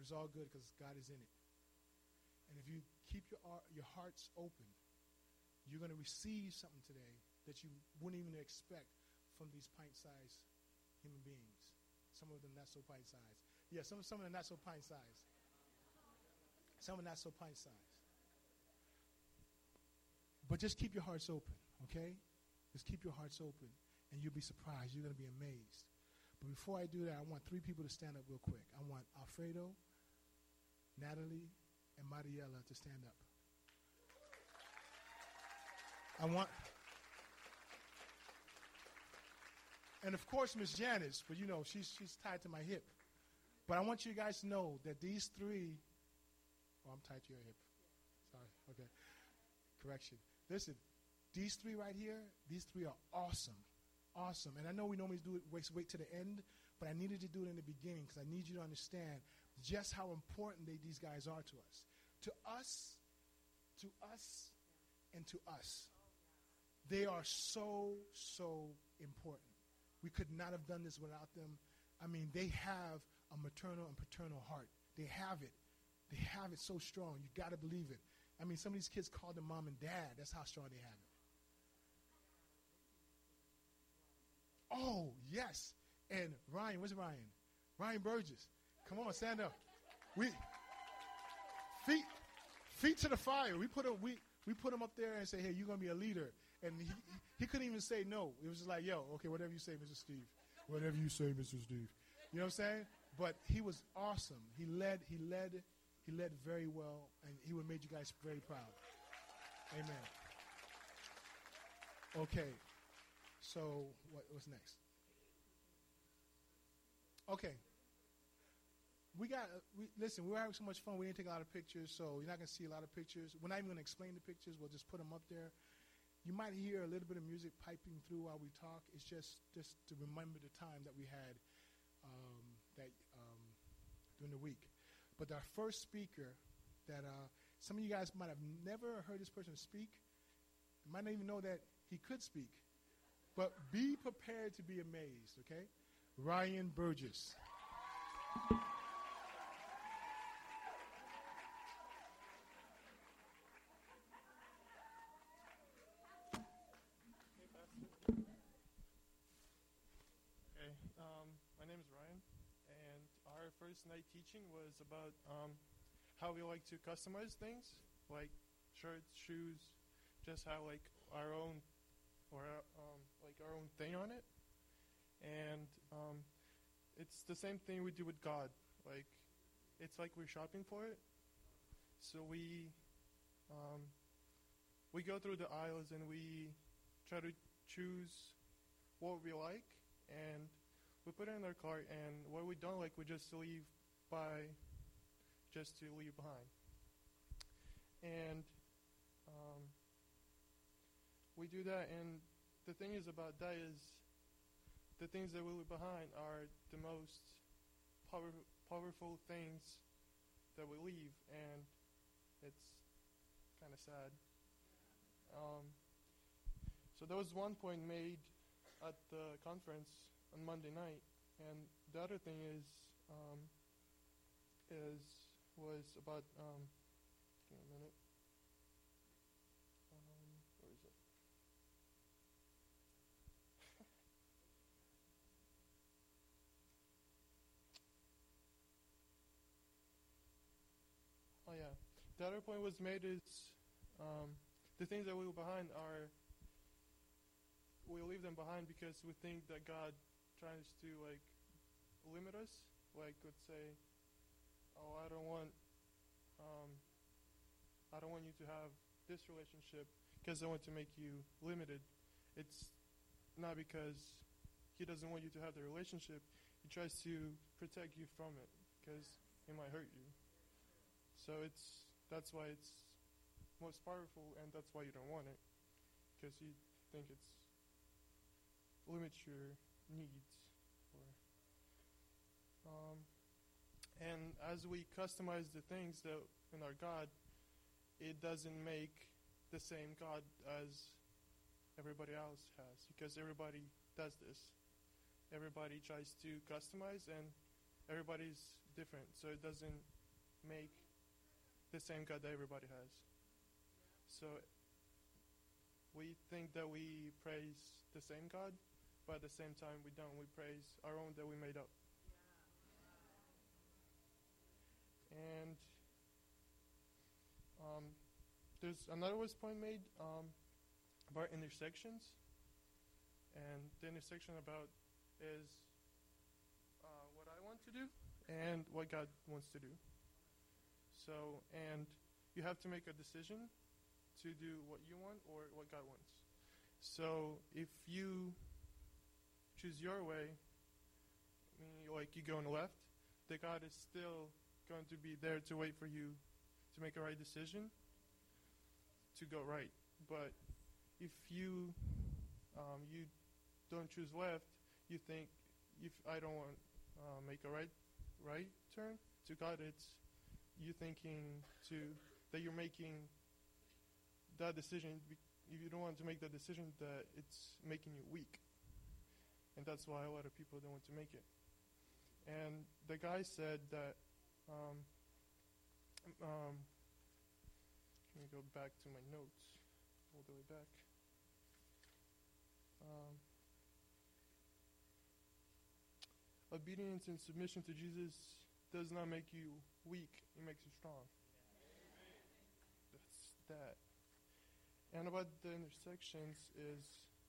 it's all good because God is in it. And if you keep your hearts open, you're going to receive something today that you wouldn't even expect from these pint-sized human beings. Some of them not so pint-sized. Yeah, some of them are not so pint-sized. Some are not so pint-sized. But just keep your hearts open, okay? Just keep your hearts open, and you'll be surprised. You're going to be amazed. But before I do that, I want 3 people to stand up real quick. I want Alfredo, Natalie, and Mariela to stand up. And of course, Miss Janice, but she's tied to my hip. But I want you guys to know that these 3, I'm tied to your hip. Sorry, okay. Correction. Listen, these 3 right here, these 3 are awesome. Awesome. And I know we normally do it, wait to the end, but I needed to do it in the beginning because I need you to understand just how important these guys are to us. To us, and to us. They are so, so important. We could not have done this without them. I mean, they have a maternal and paternal heart. They have it. They have it so strong. You got to believe it. I mean, some of these kids call them mom and dad. That's how strong they have it. Oh, yes. And Ryan, where's Ryan? Ryan Burgess. Come on, stand up. Feet to the fire. We put him up there and say, hey, you're going to be a leader. And he couldn't even say no. It was just like, yo, okay, whatever you say, Mr. Steve. Whatever you say, Mr. Steve. You know what I'm saying? But he was awesome. He led very well, and he would have made you guys very proud. Amen. Okay. So what's next? Okay. Listen, we were having so much fun. We didn't take a lot of pictures, so you're not going to see a lot of pictures. We're not even going to explain the pictures. We'll just put them up there. You might hear a little bit of music piping through while we talk. It's just to remember the time that we had during the week. But our first speaker that some of you guys might have never heard this person speak, might not even know that he could speak. But be prepared to be amazed, okay? Ryan Burgess. My name is Ryan, and our first night teaching was about how we like to customize things, like shirts, shoes, just how like our own thing on it. And it's the same thing we do with God. Like, it's like we're shopping for it. So we go through the aisles and we try to choose what we like, and we put it in our cart, and what we don't like, we just leave behind. And we do that, and the thing is about that is the things that we leave behind are the most powerful things that we leave, and it's kind of sad. So there was one point made at the conference on Monday night, and the other thing was about give me a minute. Where is it? Oh yeah, the other point was made is the things that we leave behind we leave them behind because we think that God tries to like limit us. Like, let's say, oh, I don't want you to have this relationship because I want to make you limited. It's not because He doesn't want you to have the relationship. He tries to protect you from it because it might hurt you. So that's why it's most powerful, and that's why you don't want it, because you think it's limits your needs. And as we customize the things that in our God, it doesn't make the same God as everybody else has, because everybody does this. Everybody tries to customize, and everybody's different, so it doesn't make the same God that everybody has. So we think that we praise the same God, but at the same time we don't. We praise our own that we made up. And there's another point made about intersections, and the intersection about is what I want to do and what God wants to do. So, and you have to make a decision to do what you want or what God wants. So if you choose your way, meaning like you go on the left, the God is still going to be there to wait for you to make a right decision to go right. But if you you don't choose left, you think if I don't want make a right turn to God, it's you thinking that you're making that decision. You don't want to make that decision that it's making you weak, and that's why a lot of people don't want to make it. And the guy said that. Let me go back to my notes, all the way back. Obedience and submission to Jesus does not make you weak, it makes you strong. That's that. And about the intersections is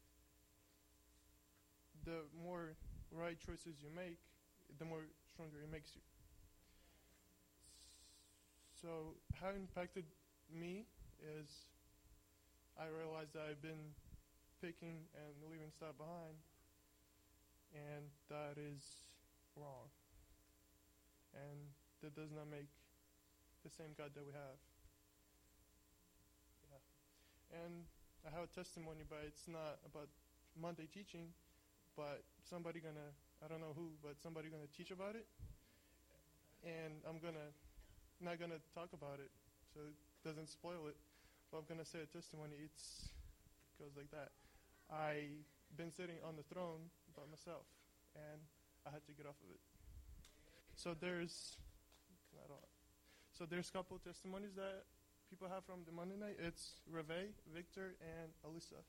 the more right choices you make, the more stronger it makes you. So how it impacted me is I realized that I've been picking and leaving stuff behind, and that is wrong. And that does not make the same God that we have. Yeah. And I have a testimony, but it's not about Monday teaching, but somebody gonna, I don't know who, but somebody gonna teach about it, and I'm not gonna talk about it, so it doesn't spoil it, but I'm gonna say a testimony. It goes like that. I've been sitting on the throne by myself, and I had to get off of it. So there's a couple of testimonies that people have from the Monday night. It's Reve, Victor, and Alyssa.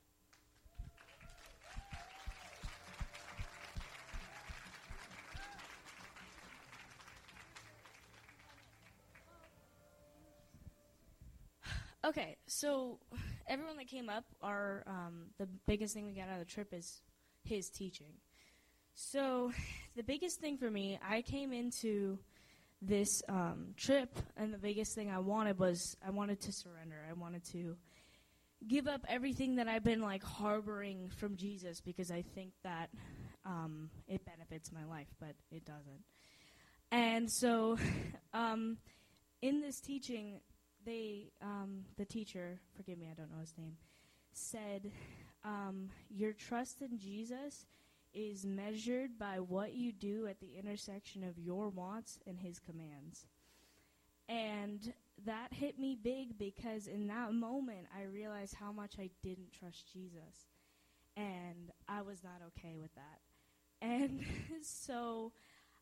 Okay, so everyone that came up, the biggest thing we got out of the trip is his teaching. So the biggest thing for me, I came into this trip, and the biggest thing I wanted to surrender. I wanted to give up everything that I've been like harboring from Jesus, because I think that it benefits my life, but it doesn't. And so in this teaching, the teacher, forgive me, I don't know his name, said, your trust in Jesus is measured by what you do at the intersection of your wants and his commands. And that hit me big, because in that moment I realized how much I didn't trust Jesus, and I was not okay with that. And so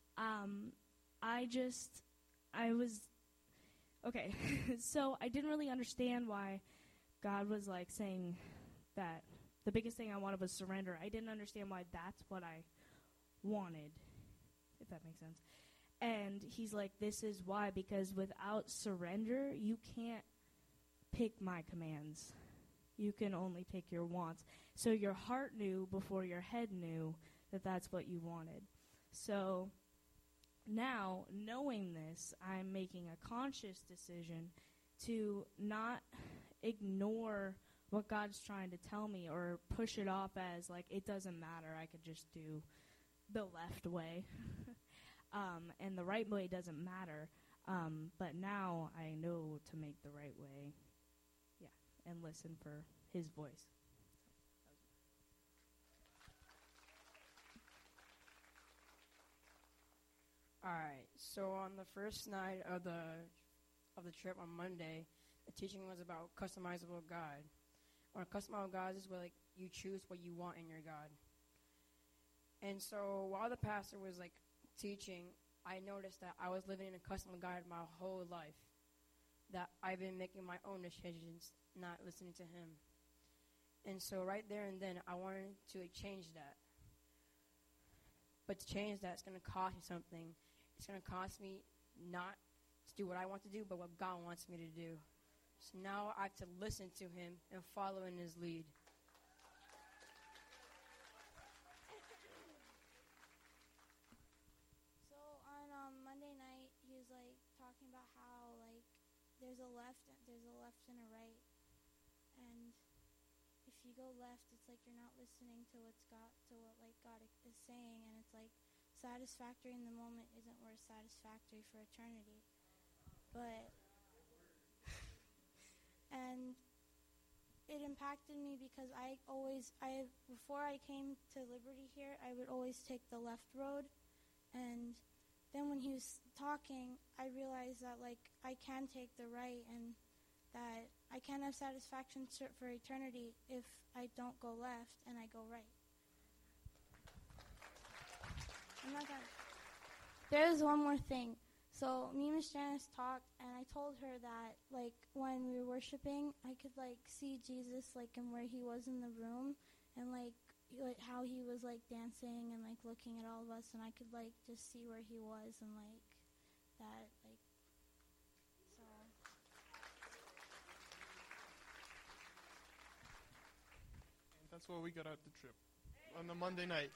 okay, so I didn't really understand why God was like saying that the biggest thing I wanted was surrender. I didn't understand why that's what I wanted, if that makes sense. And he's like, this is why, because without surrender, you can't pick my commands. You can only pick your wants. So your heart knew before your head knew that that's what you wanted. So now, knowing this, I'm making a conscious decision to not ignore what God's trying to tell me or push it off as, like, it doesn't matter, I could just do the left way. And the right way doesn't matter. But now I know to make the right way, and listen for his voice. All right. So on the first night of the trip on Monday, the teaching was about customizable God. Or customizable God is where like you choose what you want in your God. And so while the pastor was like teaching, I noticed that I was living in a custom God my whole life, that I've been making my own decisions, not listening to him. And so right there and then, I wanted to change that. But to change that, it's going to cost me something. It's going to cost me not to do what I want to do, but what God wants me to do. So now I have to listen to him and follow in his lead. So on Monday night, he was like talking about how like there's a left and a right, and if you go left, it's like you're not listening to what God is saying, and it's like satisfactory in the moment isn't worth satisfactory for eternity. But and it impacted me because before I came to Liberty here, I would always take the left road, and then when he was talking, I realized that like I can take the right, and that I can have satisfaction for eternity if I don't go left and I go right. I'm not done. There's one more thing. So me and Miss Janice talked, and I told her that like when we were worshiping, I could like see Jesus like in where he was in the room, and like how he was like dancing and like looking at all of us, and I could like just see where he was and like that like so. That's what we got out the trip on the Monday night.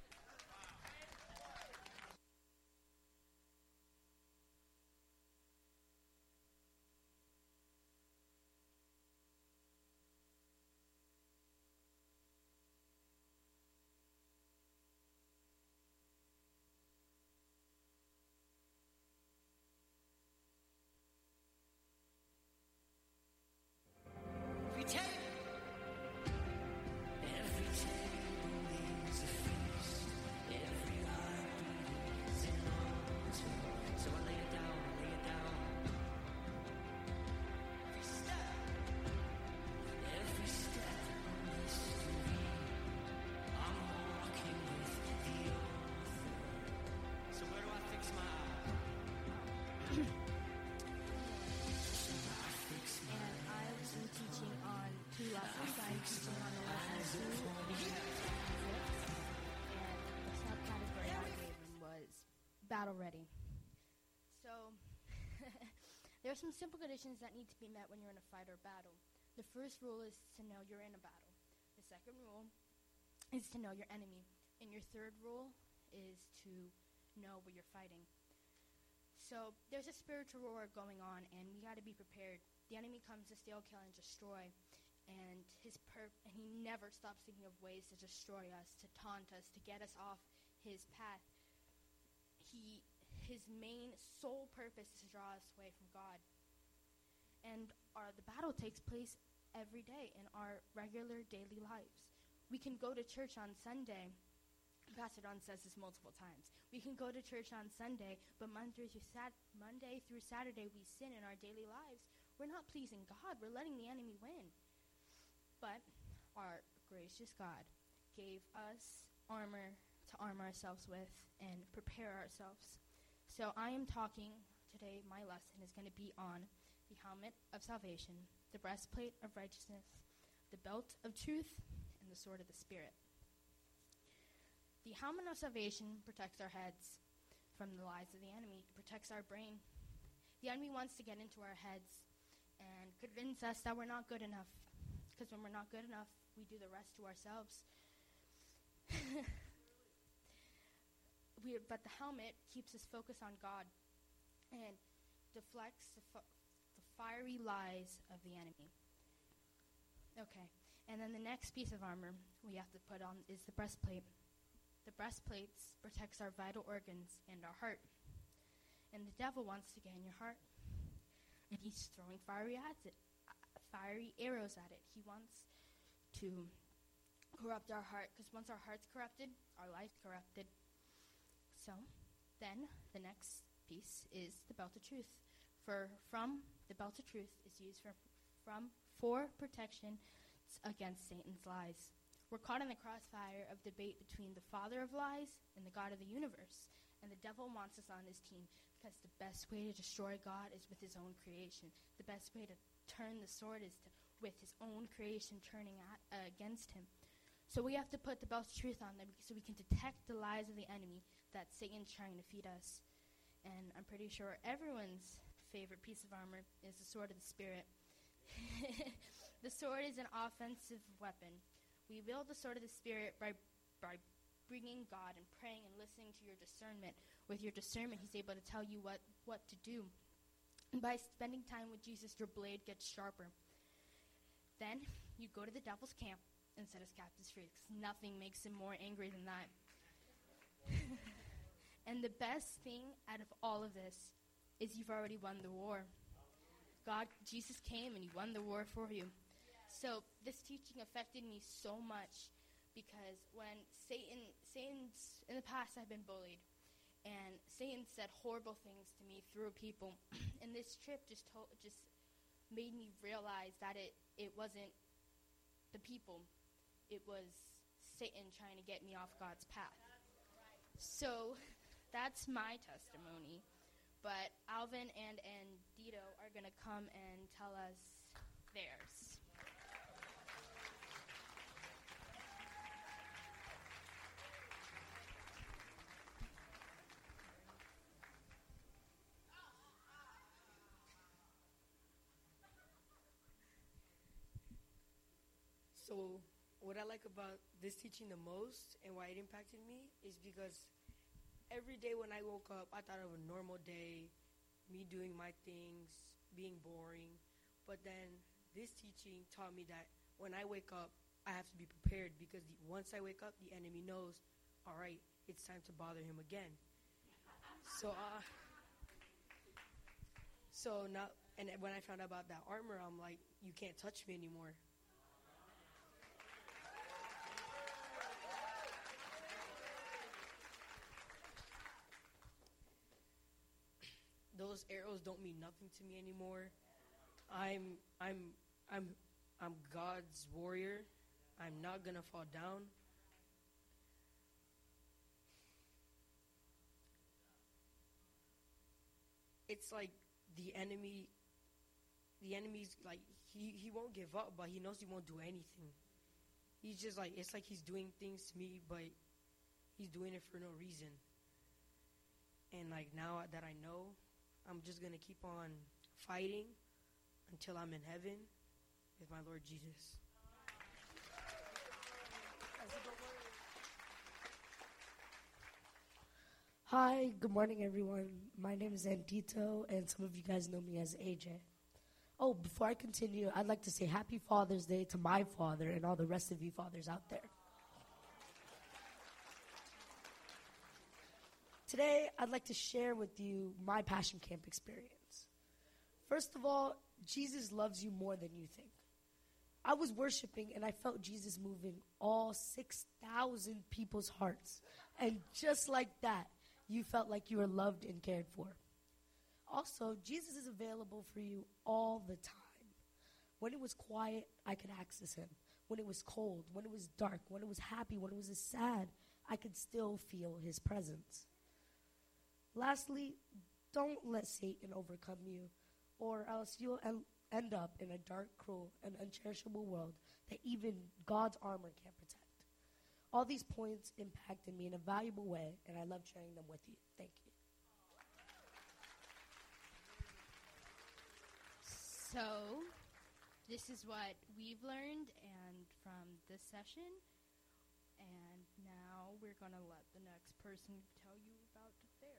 Battle ready. So, there are some simple conditions that need to be met when you're in a fight or battle. The first rule is to know you're in a battle. The second rule is to know your enemy. And your third rule is to know what you're fighting. So, there's a spiritual war going on, and we got to be prepared. The enemy comes to steal, kill, and destroy. And he never stops thinking of ways to destroy us, to taunt us, to get us off his path. His main sole purpose is to draw us away from God. And the battle takes place every day in our regular daily lives. We can go to church on Sunday. Pastor Don says this multiple times. We can go to church on Sunday, but Monday through Saturday we sin in our daily lives. We're not pleasing God. We're letting the enemy win. But our gracious God gave us armor to arm ourselves with and prepare ourselves. So I am talking today, my lesson is going to be on the helmet of salvation, the breastplate of righteousness, the belt of truth, and the sword of the Spirit. The helmet of salvation protects our heads from the lies of the enemy. It protects our brain. The enemy wants to get into our heads and convince us that we're not good enough. Because when we're not good enough, we do the rest to ourselves. But the helmet keeps us focused on God and deflects the fiery lies of the enemy. Okay, and then the next piece of armor we have to put on is the breastplate. The breastplate protects our vital organs and our heart. And the devil wants to get in your heart. And he's throwing fiery arrows at it. He wants to corrupt our heart, because once our heart's corrupted, our life's corrupted. So, then, the next piece is the belt of truth. From the belt of truth is used for protection against Satan's lies. We're caught in the crossfire of debate between the father of lies and the God of the universe. And the devil wants us on his team because the best way to destroy God is with his own creation. The best way to turn the sword is with his own creation turning against him. So we have to put the belt of truth on them so we can detect the lies of the enemy that Satan's trying to feed us. And I'm pretty sure everyone's favorite piece of armor is the sword of the Spirit. The sword is an offensive weapon. We wield the sword of the Spirit by bringing God and praying and listening to your discernment. With your discernment, he's able to tell you what to do. And by spending time with Jesus, your blade gets sharper. Then you go to the devil's camp and set his captives free, because nothing makes him more angry than that. And the best thing out of all of this is you've already won the war. Jesus came and he won the war for you. So this teaching affected me so much because when Satan's in the past I've been bullied, and Satan said horrible things to me through people, and this trip just made me realize that it wasn't the people, it was Satan trying to get me off God's path. So that's my testimony. But Alvin and Dito are going to come and tell us theirs. So what I like about this teaching the most and why it impacted me is because every day when I woke up, I thought of a normal day, me doing my things, being boring. But then this teaching taught me that when I wake up, I have to be prepared because once I wake up, the enemy knows, all right, it's time to bother him again. So now, and when I found out about that armor, I'm like, you can't touch me anymore. Those arrows don't mean nothing to me anymore. I'm God's warrior. I'm not gonna fall down. It's like the enemy's like he won't give up, but he knows he won't do anything. He's just like, it's like he's doing things to me, but he's doing it for no reason. And like now that I know, I'm just going to keep on fighting until I'm in heaven with my Lord Jesus. Hi, good morning, everyone. My name is Andito, and some of you guys know me as AJ. Oh, before I continue, I'd like to say Happy Father's Day to my father and all the rest of you fathers out there. Today, I'd like to share with you my Passion Camp experience. First of all, Jesus loves you more than you think. I was worshiping, and I felt Jesus moving all 6,000 people's hearts. And just like that, you felt like you were loved and cared for. Also, Jesus is available for you all the time. When it was quiet, I could access him. When it was cold, when it was dark, when it was happy, when it was sad, I could still feel his presence. Lastly, don't let Satan overcome you, or else you'll end up in a dark, cruel, and uncherishable world that even God's armor can't protect. All these points impacted me in a valuable way, and I love sharing them with you. Thank you. So, this is what we've learned and from this session, and now we're going to let the next person tell you about theirs.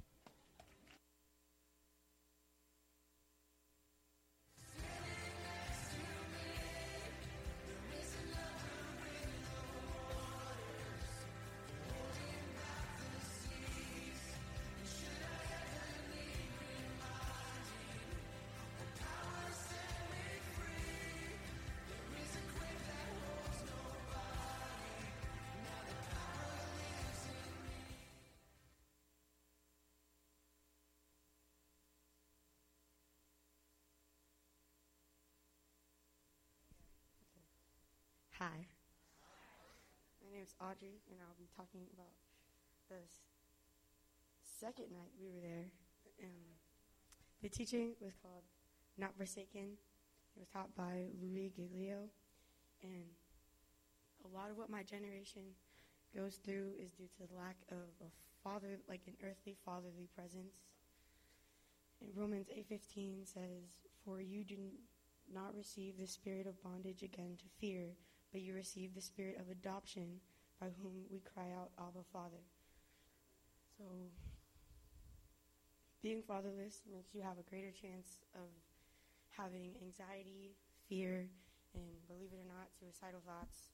Hi. My name is Audrey, and I'll be talking about this second night we were there, the teaching was called Not Forsaken. It was taught by Louis Giglio. And a lot of what my generation goes through is due to the lack of a father, like an earthly fatherly presence. And Romans 8:15 says, "For you do not receive the spirit of bondage again to fear, but you receive the spirit of adoption, by whom we cry out, Abba, Father." So being fatherless makes you have a greater chance of having anxiety, fear, and, believe it or not, suicidal thoughts.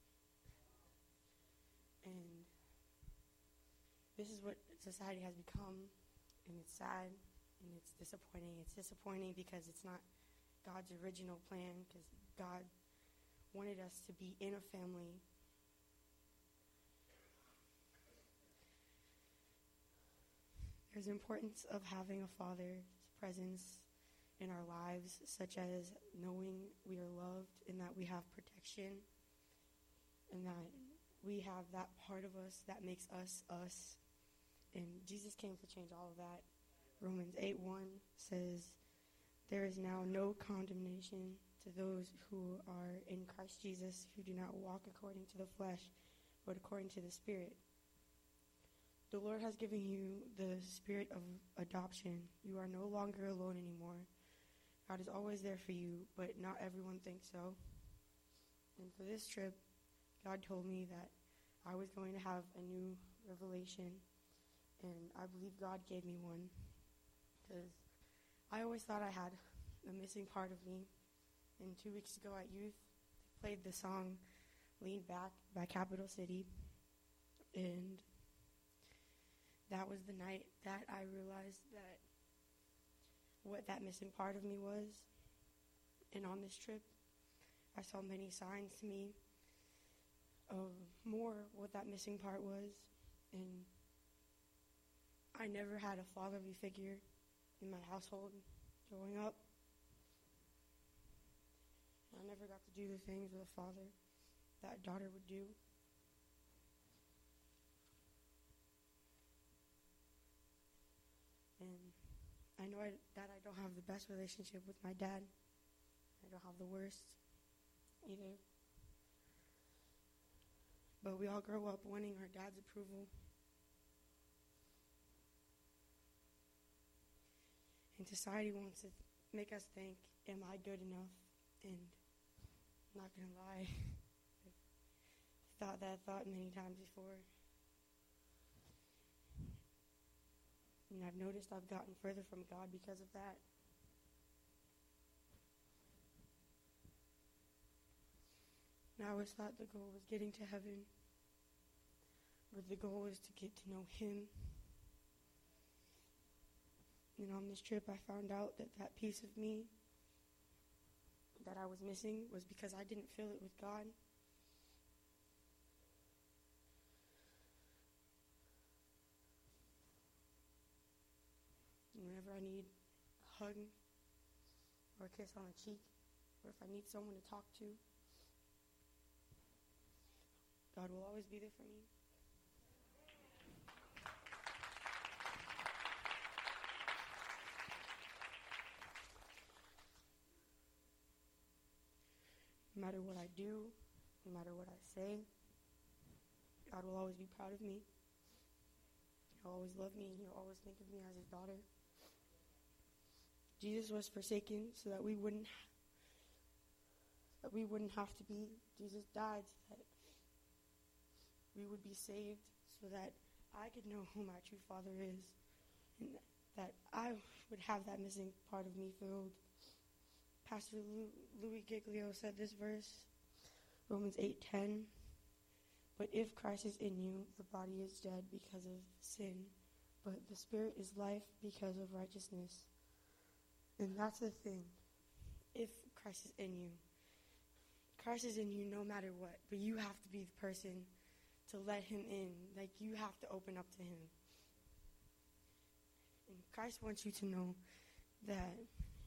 And this is what society has become, and it's sad, and it's disappointing. It's disappointing because it's not God's original plan, because God wanted us to be in a family. There's importance of having a father's presence in our lives, such as knowing we are loved and that we have protection and that we have that part of us that makes us us. And Jesus came to change all of that. Romans 8:1 says, "There is now no condemnation to those who are in Christ Jesus, who do not walk according to the flesh, but according to the Spirit." The Lord has given you the spirit of adoption. You are no longer alone anymore. God is always there for you, but not everyone thinks so. And for this trip, God told me that I was going to have a new revelation, and I believe God gave me one, because I always thought I had a missing part of me. And 2 weeks ago at youth, they played the song "Lean Back" by Capital City, and that was the night that I realized that what that missing part of me was. And on this trip, I saw many signs to me of more what that missing part was. And I never had a fatherly figure in my household growing up. I never got to do the things with a father that a daughter would do. And I know that I don't have the best relationship with my dad. I don't have the worst either. But we all grow up wanting our dad's approval. And society wants to make us think, am I good enough? And I'm not going to lie, I've thought that thought many times before. And I've noticed I've gotten further from God because of that. And I always thought the goal was getting to heaven, but the goal is to get to know Him. And on this trip, I found out that that piece of me that I was missing was because I didn't feel it with God. Whenever I need a hug or a kiss on the cheek, or if I need someone to talk to, God will always be there for me. No matter what I do, no matter what I say, God will always be proud of me. He'll always love me, and He'll always think of me as His daughter. Jesus was forsaken so that we wouldn't have to be. Jesus died so that we would be saved, so that I could know who my true Father is, and that I would have that missing part of me filled. Pastor Louis Giglio said this verse, Romans 8:10, "But if Christ is in you, the body is dead because of sin, but the spirit is life because of righteousness." And that's the thing. If Christ is in you, Christ is in you no matter what, but you have to be the person to let Him in. Like, you have to open up to Him. And Christ wants you to know that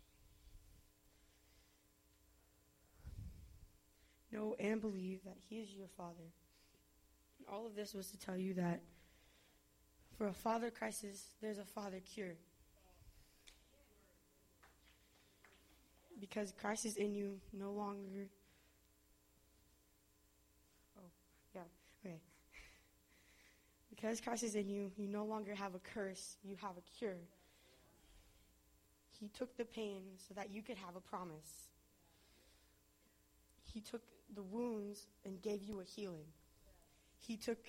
know and believe that He is your Father. And all of this was to tell you that For a father crisis, there's a father cure. Because Christ is in you, no longer. Oh, yeah, okay. Because Christ is in you, you no longer have a curse, you have a cure. He took the pain so that you could have a promise. He took the wounds and gave you a healing. He took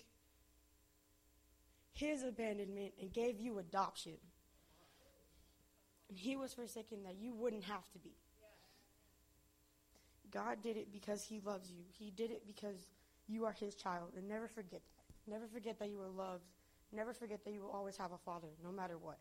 his abandonment and gave you adoption. And he was forsaken that you wouldn't have to be. God did it because he loves you. He did it because you are his child. And never forget that. Never forget that you are loved. Never forget that you will always have a father, no matter what.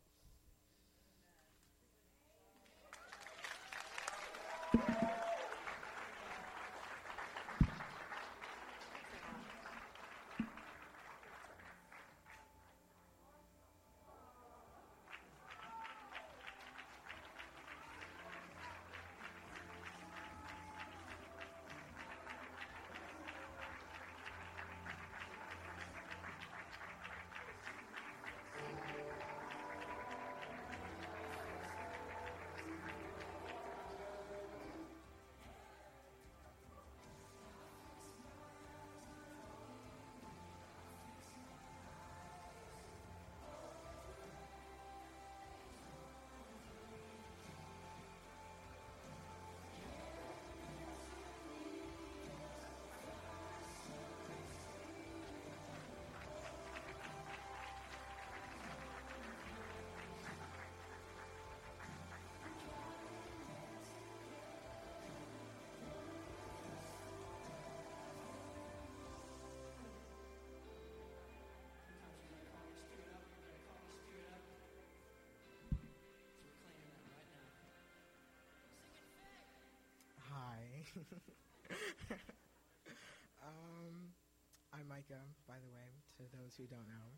I'm Micah, by the way, to those who don't know.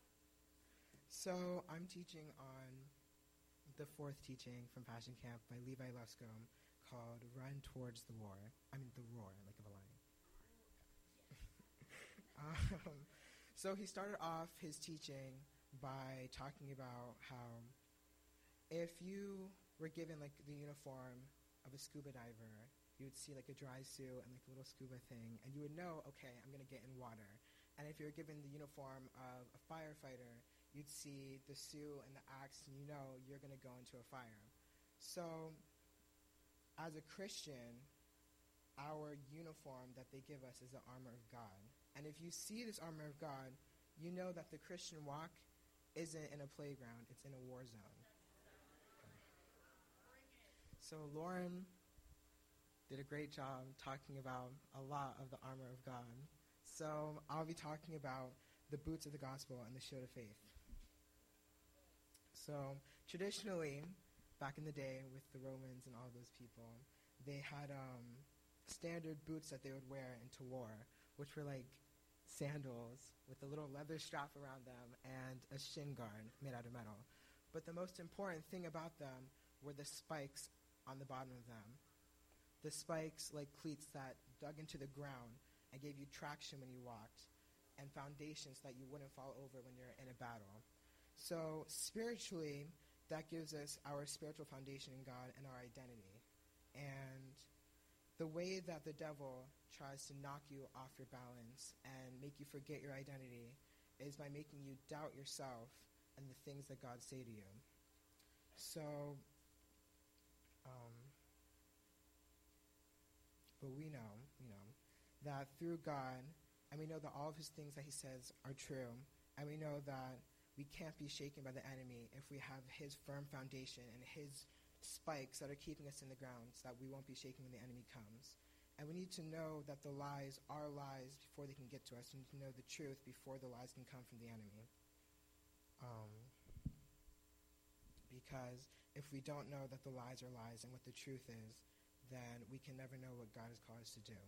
So I'm teaching on the fourth teaching from Passion Camp by Levi Luscombe called Run Towards the War. I mean, the roar, like of a lion. So he started off his teaching by talking about how if you were given like the uniform of a scuba diver, you would see like a dry suit and like a little scuba thing, and you would know, okay, I'm going to get in water. And if you were given the uniform of a firefighter, you'd see the suit and the axe, and you know you're going to go into a fire. So as a Christian, our uniform that they give us is the armor of God. And if you see this armor of God, you know that the Christian walk isn't in a playground, it's in a war zone. Okay. So Lauren did a great job talking about a lot of the armor of God. So I'll be talking about the boots of the gospel and the shield of faith. So traditionally, back in the day with the Romans and all those people, they had standard boots that they would wear into war, which were like sandals with a little leather strap around them and a shin guard made out of metal. But the most important thing about them were the spikes on the bottom of them. The spikes like cleats that dug into the ground and gave you traction when you walked, and foundations that you wouldn't fall over when you're in a battle. So spiritually, that gives us our spiritual foundation in God and our identity. And the way that the devil tries to knock you off your balance and make you forget your identity is by making you doubt yourself and the things that God say to you. So, but we know, that through God, and we know that all of his things that he says are true, and we know that we can't be shaken by the enemy if we have his firm foundation and his spikes that are keeping us in the ground so that we won't be shaken when the enemy comes. And we need to know that the lies are lies before they can get to us. We need to know the truth before the lies can come from the enemy. Because if we don't know that the lies are lies and what the truth is, then we can never know what God has called us to do.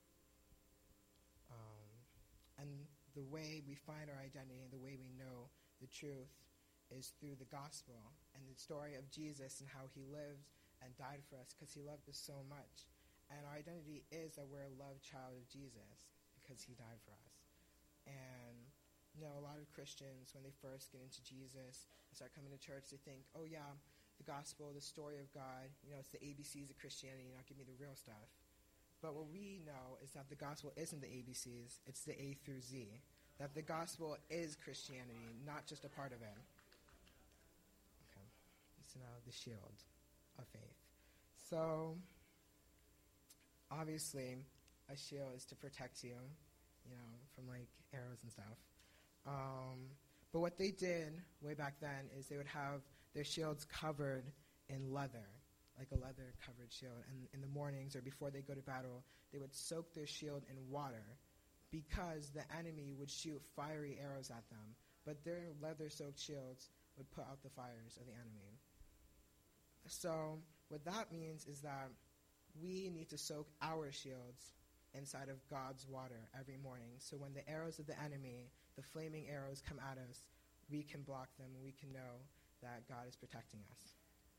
And the way we find our identity and the way we know the truth is through the gospel and the story of Jesus and how he lived and died for us because he loved us so much. And our identity is that we're a loved child of Jesus because he died for us. And a lot of Christians, when they first get into Jesus and start coming to church, they think, oh yeah, the gospel, the story of God, it's the ABCs of Christianity, give me the real stuff. But what we know is that the gospel isn't the ABCs, it's the A through Z. That the gospel is Christianity, not just a part of it. Okay, so now the shield of faith. So, obviously, a shield is to protect you, from arrows and stuff. But what they did way back then is they would have their shields covered in leather, like a leather covered shield. And in the mornings or before they go to battle, they would soak their shield in water because the enemy would shoot fiery arrows at them. But their leather soaked shields would put out the fires of the enemy. So what that means is that we need to soak our shields inside of God's water every morning. So when the arrows of the enemy, the flaming arrows, come at us, we can block them and we can know that God is protecting us.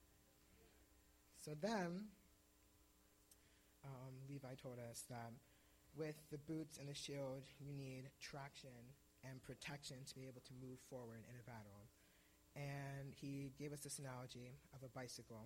So then, Levi told us that with the boots and the shield, you need traction and protection to be able to move forward in a battle. And he gave us this analogy of a bicycle.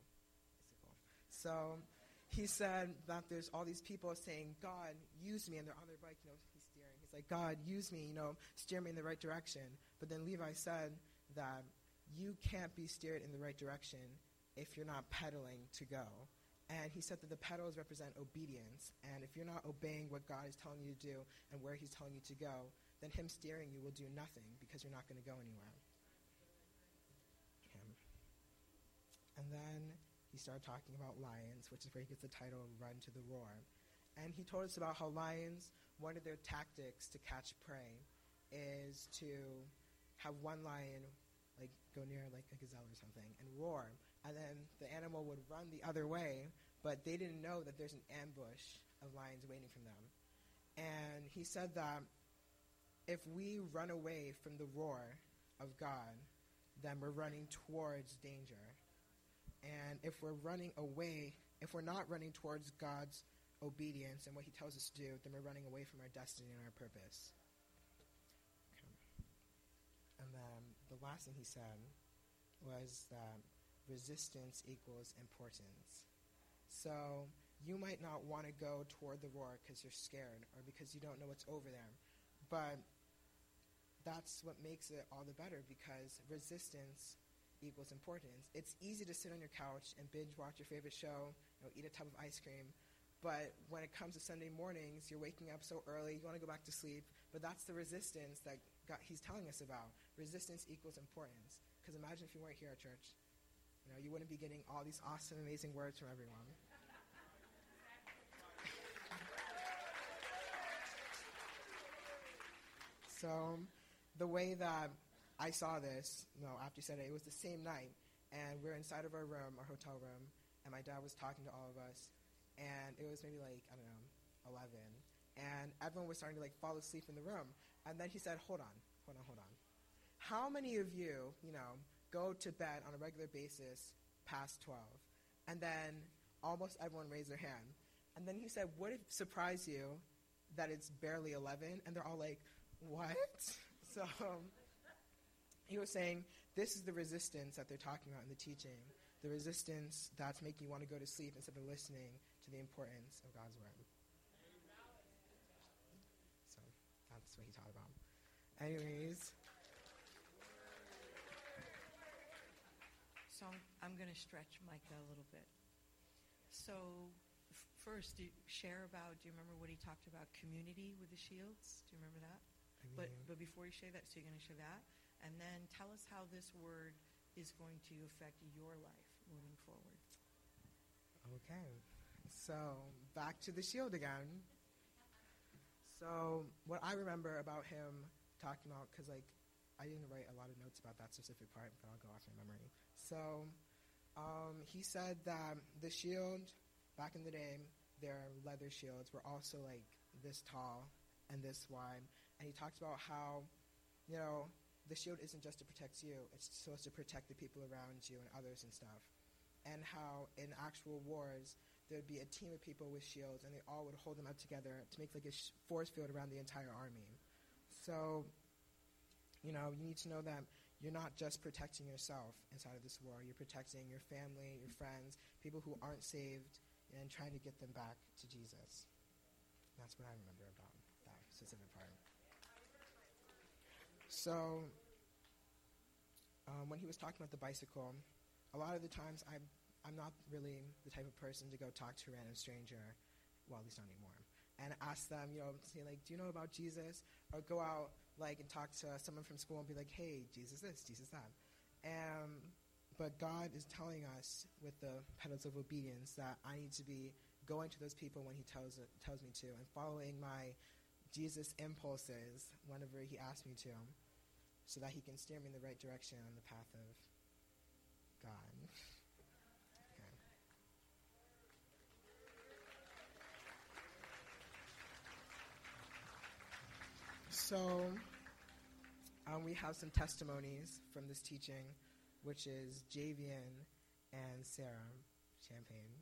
So he said that there's all these people saying, God, use me, and they're on their bike, he's steering. He's like, God, use me, steer me in the right direction. But then Levi said that you can't be steered in the right direction if you're not pedaling to go. And he said that the pedals represent obedience. And if you're not obeying what God is telling you to do and where he's telling you to go, then him steering you will do nothing because you're not going to go anywhere. Okay. And then he started talking about lions, which is where he gets the title Run to the Roar. And he told us about how lions, one of their tactics to catch prey is to have one lion go near a gazelle or something and roar. And then the animal would run the other way, but they didn't know that there's an ambush of lions waiting for them. And he said that if we run away from the roar of God, then we're running towards danger. And if we're not running towards God's obedience and what he tells us to do, then we're running away from our destiny and our purpose. Okay. And then the last thing he said was that resistance equals importance. So you might not want to go toward the roar because you're scared or because you don't know what's over there. But that's what makes it all the better, because resistance equals importance. It's easy to sit on your couch and binge watch your favorite show, eat a tub of ice cream. But when it comes to Sunday mornings, you're waking up so early, you want to go back to sleep. But that's the resistance that he's telling us about. Resistance equals importance. Because imagine if you weren't here at church. You wouldn't be getting all these awesome, amazing words from everyone. So the way that I saw this, after you said it, it was the same night. And we're inside of our room, our hotel room, and my dad was talking to all of us. And it was maybe 11. And everyone was starting to fall asleep in the room. And then he said, hold on. How many of you, go to bed on a regular basis past 12? And then almost everyone raised their hand. And then he said, would it surprise you that it's barely 11? And they're all like, what? So he was saying, this is the resistance that they're talking about in the teaching. The resistance that's making you want to go to sleep instead of listening to the importance of God's word. So that's what he taught about. Anyways. So I'm going to stretch Micah a little bit. So first, do you remember what he talked about community with the shields? Do you remember that? But before you share that, so you're going to share that. And then tell us how this word is going to affect your life moving forward. Okay. So back to the shield again. So what I remember about him talking about, because I didn't write a lot of notes about that specific part, but I'll go off my memory. So he said that the shield, back in the day, their leather shields were also this tall and this wide. And he talked about how, the shield isn't just to protect you, it's supposed to protect the people around you and others and stuff. And how in actual wars, there would be a team of people with shields, and they all would hold them up together to make a force field around the entire army. So You know, you need to know that you're not just protecting yourself inside of this war. You're protecting your family, your friends, people who aren't saved, and trying to get them back to Jesus. That's what I remember about that specific part. So, when he was talking about the bicycle, a lot of the times I'm not really the type of person to go talk to a random stranger, well, at least not anymore, and ask them, you know, say like, do you know about Jesus? Or go out like and talk to someone from school and be like, hey, Jesus this, Jesus that. But God is telling us with the pedals of obedience that I need to be going to those people when he tells me to, and following my Jesus impulses whenever he asks me to, so that he can steer me in the right direction on the path of God. Okay. So, we have some testimonies from this teaching, which is Javian and Sarah Champagne.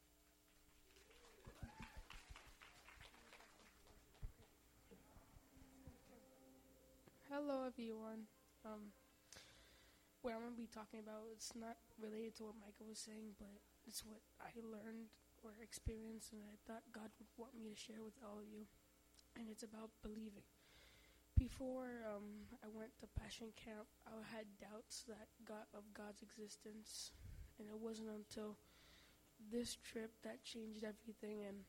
Hello, everyone. What I'm going to be talking about, it's not related to what Michael was saying, but it's what I learned or experienced, and I thought God would want me to share with all of you. And it's about believing. Before I went to Passion Camp, I had doubts of God's existence, and it wasn't until this trip that changed everything, and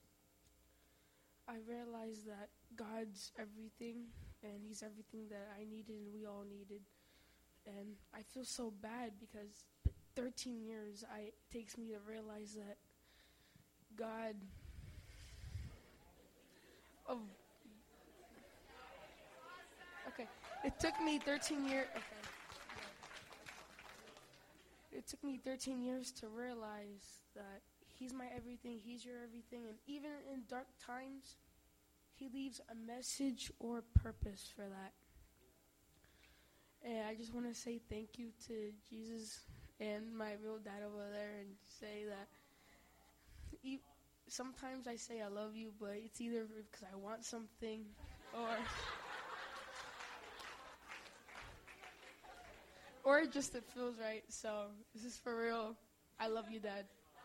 I realized that God's everything, and he's everything that I needed and we all needed. And I feel so bad because 13 years it takes me to realize that God... Okay. It took me 13 years... Okay. It took me 13 years to realize that he's my everything, he's your everything, and even in dark times, he leaves a message or purpose for that. And I just want to say thank you to Jesus and my real dad over there, and say that sometimes I say I love you, but it's either because I want something or just it feels right. So this is for real. I love you, Dad.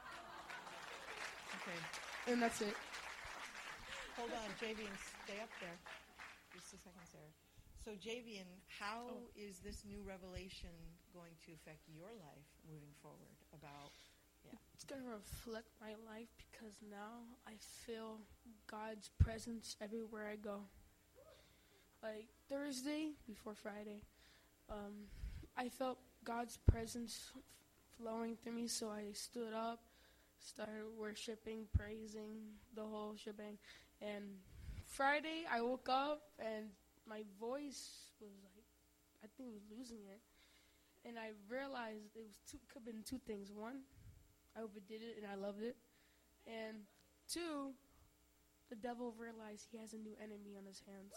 Okay. And that's it. Hold on, Javian, stay up there. Just a second, Sarah. So, Javian, how is this new revelation going to affect your life moving forward? It's going to reflect my life because now I feel God's presence everywhere I go. Like Thursday before Friday, I felt God's presence flowing through me, so I stood up, started worshiping, praising, the whole shebang. And Friday, I woke up, and my voice was like, I think I was losing it. And I realized it was could have been two things. One, I overdid it, and I loved it. And two, the devil realized he has a new enemy on his hands.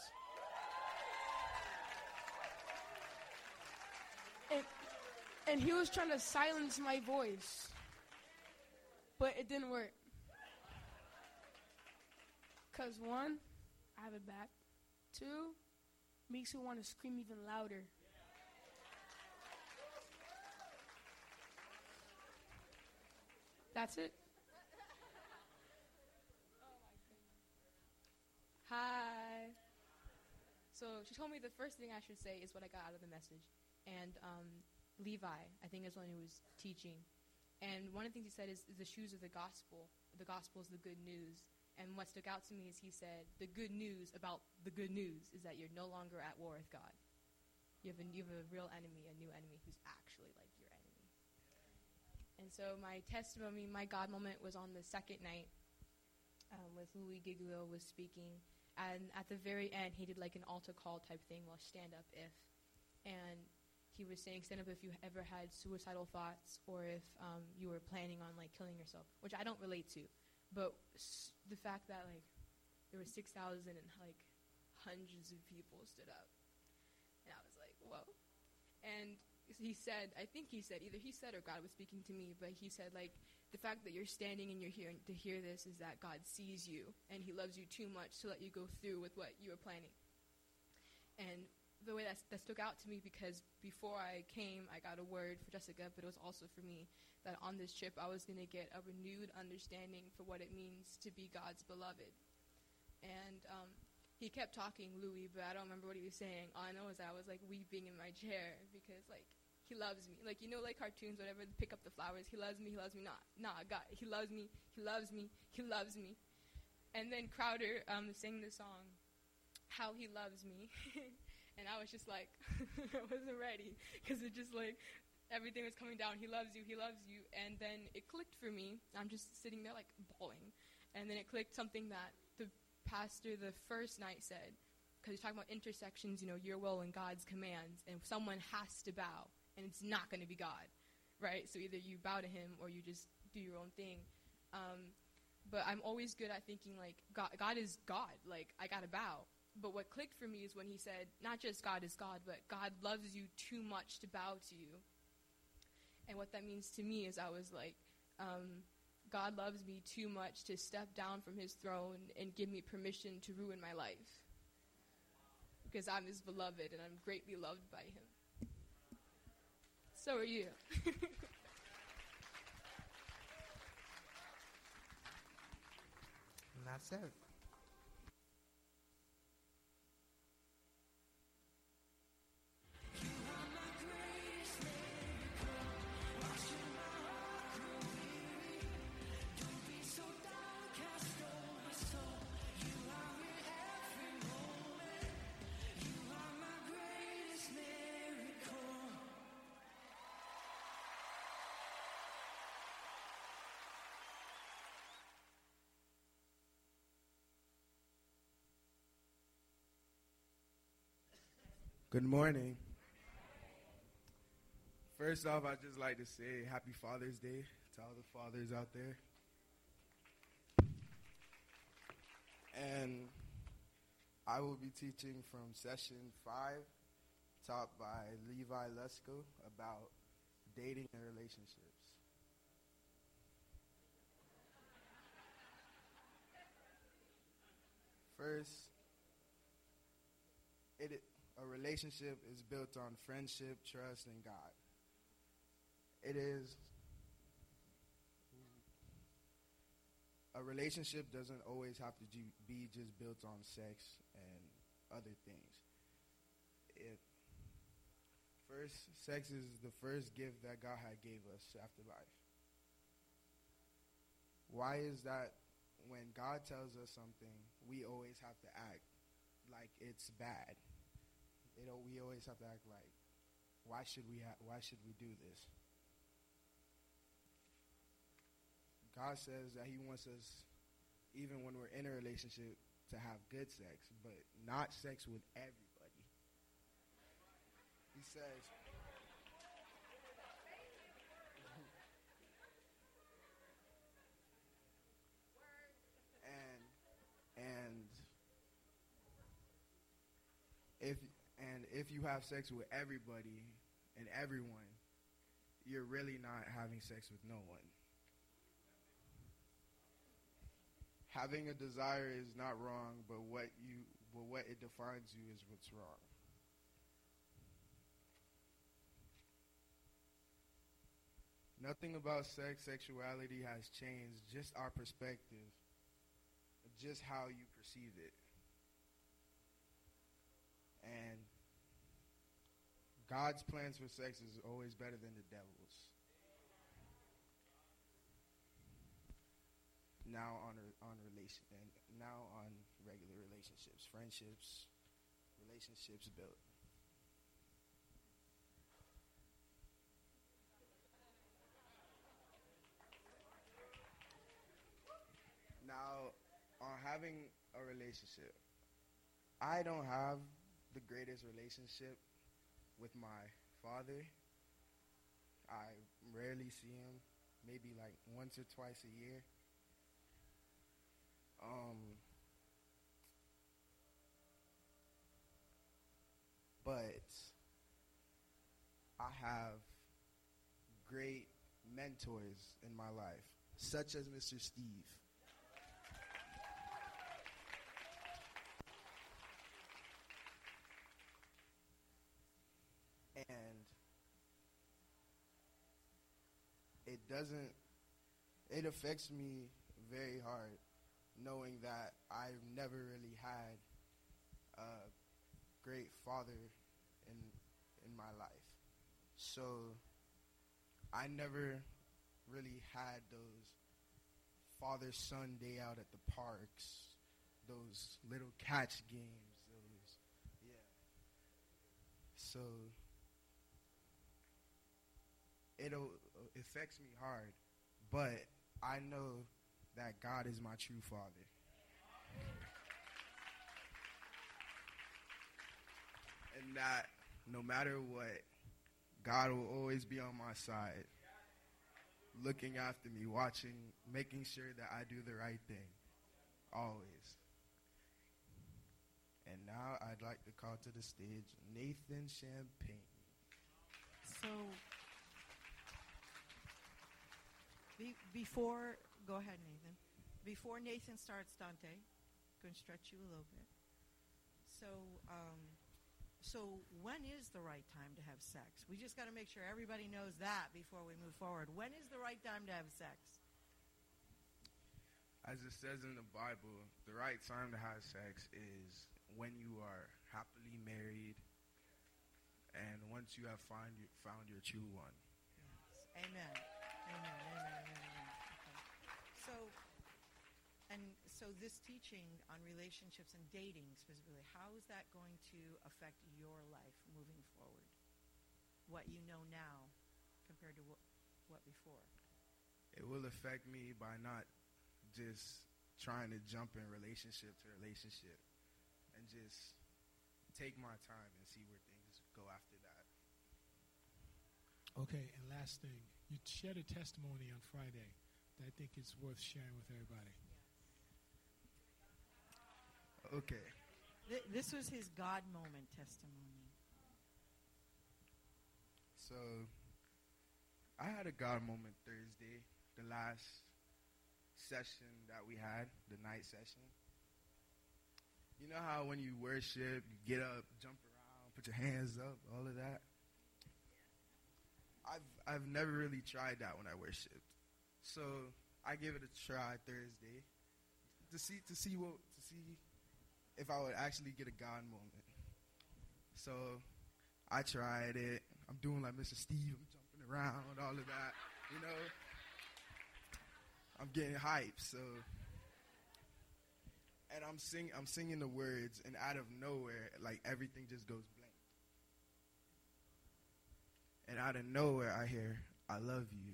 And he was trying to silence my voice, but it didn't work. Because one, I have it back. Two, makes you want to scream even louder. That's it. Hi. So she told me the first thing I should say is what I got out of the message. And Levi, I think, is one who was teaching. And one of the things he said is the shoes of the gospel. The gospel is the good news. And what stuck out to me is he said, the good news about the good news is that you're no longer at war with God. You have a real enemy, a new enemy who's actually like your enemy. And so my testimony, my God moment was on the second night with Louis Giglio was speaking. And at the very end, he did like an altar call type thing, well, stand up if. And he was saying, stand up if you ever had suicidal thoughts or if you were planning on like killing yourself, which I don't relate to. But the fact that like there were 6,000 and like hundreds of people stood up. And I was like, whoa. And he said, I think he said, either he said or God was speaking to me, but he said like, the fact that you're standing and you're here to hear this is that God sees you and he loves you too much to let you go through with what you were planning. And the way that stuck out to me, because before I came, I got a word for Jessica, but it was also for me, that on this trip I was going to get a renewed understanding for what it means to be God's beloved. And he kept talking, Louis, but I don't remember what he was saying. All I know is that I was like weeping in my chair, because like he loves me. Like, you know, like cartoons, whatever, pick up the flowers. He loves me, nah, God, he loves me, he loves me, he loves me. And then Crowder sang the song, How He Loves Me. And I was just like, I wasn't ready, because it just like, everything was coming down. He loves you, he loves you. And then it clicked for me. I'm just sitting there like bawling. And then it clicked something that the pastor the first night said, because he's talking about intersections, you know, your will and God's commands. And someone has to bow, and it's not going to be God, right? So either you bow to him or you just do your own thing. But I'm always good at thinking like, God is God. Like, I got to bow. But what clicked for me is when he said, not just God is God, but God loves you too much to bow to you. And what that means to me is I was like, God loves me too much to step down from his throne and give me permission to ruin my life. Because I'm his beloved and I'm greatly loved by him. So are you. And that's it. Good morning. First off, I'd just like to say Happy Father's Day to all the fathers out there. And I will be teaching from session 5, taught by Levi Lesko, about dating and relationships. First, a relationship is built on friendship, trust, and God. A relationship doesn't always have to be just built on sex and other things. Sex is the first gift that God had gave us after life. Why is that when God tells us something, we always have to act like it's bad? We always have to act like, why should we do this? God says that he wants us, even when we're in a relationship, to have good sex, but not sex with everybody. He says, and if you have sex with everybody and everyone, you're really not having sex with no one. Having a desire is not wrong, but what it defines you is what's wrong. Nothing about sexuality has changed, just our perspective, just how you perceive it. And God's plans for sex is always better than the devil's. Now on regular relationships, friendships, relationships built. Now, on having a relationship, I don't have the greatest relationship with my father. I rarely see him, maybe like once or twice a year. But I have great mentors in my life, such as Mr. Steve. it affects me very hard knowing that I've never really had a great father in my life. So I never really had those father-son day out at the parks, those little catch games, So it affects me hard, but I know that God is my true father. And that no matter what, God will always be on my side, looking after me, watching, making sure that I do the right thing, always. And now I'd like to call to the stage Nathan Champagne. So, before, go ahead, Nathan. Before Nathan starts, Dante, going to stretch you a little bit. So when is the right time to have sex? We just got to make sure everybody knows that before we move forward. When is the right time to have sex? As it says in the Bible, the right time to have sex is when you are happily married and once you have found your true one. Yes. Amen. Amen. Amen. Amen. Okay. So this teaching on relationships and dating specifically, how is that going to affect your life moving forward? What you know now compared to what before? It will affect me by not just trying to jump in relationship to relationship and just take my time and see where things go after that. Okay, and last thing. You shared a testimony on Friday that I think it's worth sharing with everybody. Okay. This was his God moment testimony. So, I had a God moment Thursday, the last session that we had, the night session. You know how when you worship, you get up, jump around, put your hands up, all of that? I've never really tried that when I worshiped. So, I gave it a try Thursday to see if I would actually get a God moment. So I tried it. I'm doing like Mr. Steve. I'm jumping around, all of that. You know, I'm getting hyped. So, and I'm singing the words, and out of nowhere, like everything just goes blank. And out of nowhere, I hear, "I love you."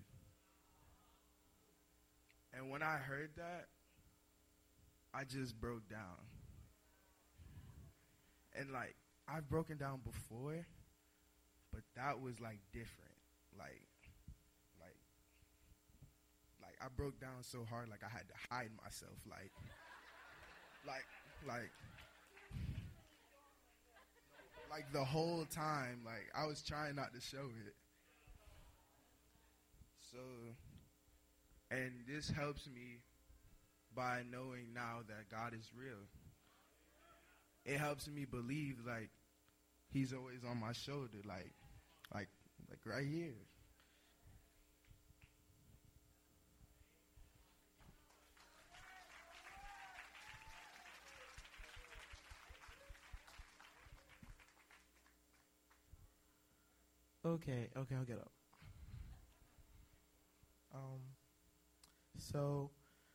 And when I heard that, I just broke down. And like, I've broken down before, but that was like different. Like I broke down so hard, like I had to hide myself. Like the whole time, like I was trying not to show it. So, and this helps me by knowing now that God is real. It helps me believe, like, he's always on my shoulder, like right here. Okay, I'll get up. So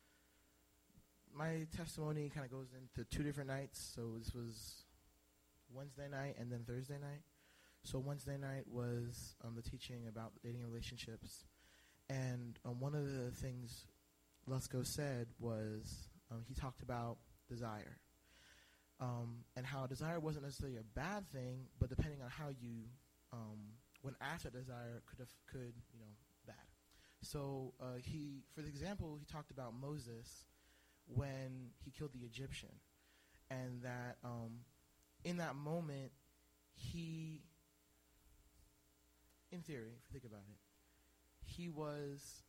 my testimony kind of goes into two different nights. So this was Wednesday night and then Thursday night. So Wednesday night was the teaching about dating relationships. And one of the things Lesko said was he talked about desire. And how desire wasn't necessarily a bad thing, but depending on how you went after desire could bad. So for the example, he talked about Moses when he killed the Egyptian, and that in that moment, he, in theory, if you think about it, he was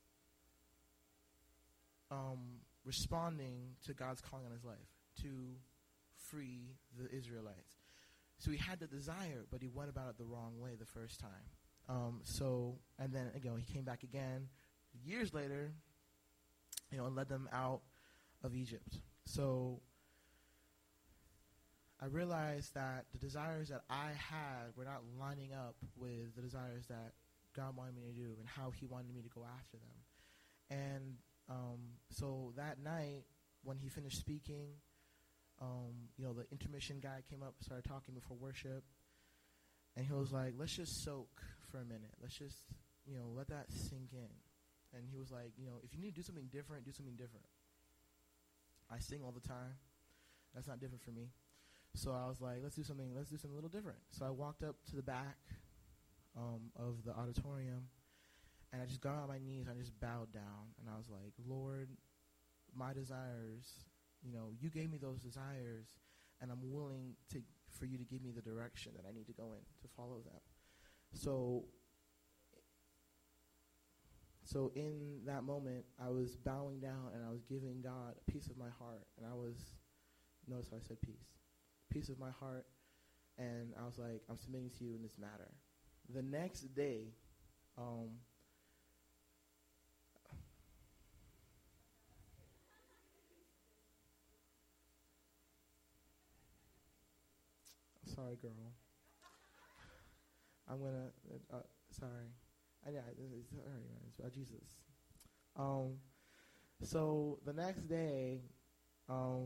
responding to God's calling on his life to free the Israelites. So he had the desire, but he went about it the wrong way the first time. And then again, he came back again, years later, and led them out of Egypt. So I realized that the desires that I had were not lining up with the desires that God wanted me to do and how he wanted me to go after them. And so that night, when he finished speaking, the intermission guy came up, started talking before worship, and he was like, let's just soak for a minute. Let's just, let that sink in. And he was like, if you need to do something different, do something different. I sing all the time. That's not different for me. So I was like, let's do something a little different. So I walked up to the back of the auditorium, and I just got on my knees. I just bowed down, and I was like, Lord, my desires, you gave me those desires, and I'm willing for you to give me the direction that I need to go in to follow them. So in that moment, I was bowing down, and I was giving God a piece of my heart, and notice how I said piece of my heart, and I was like, I'm submitting to you in this matter. The next day, sorry, girl. I'm gonna. Sorry. It's about Jesus. So the next day, I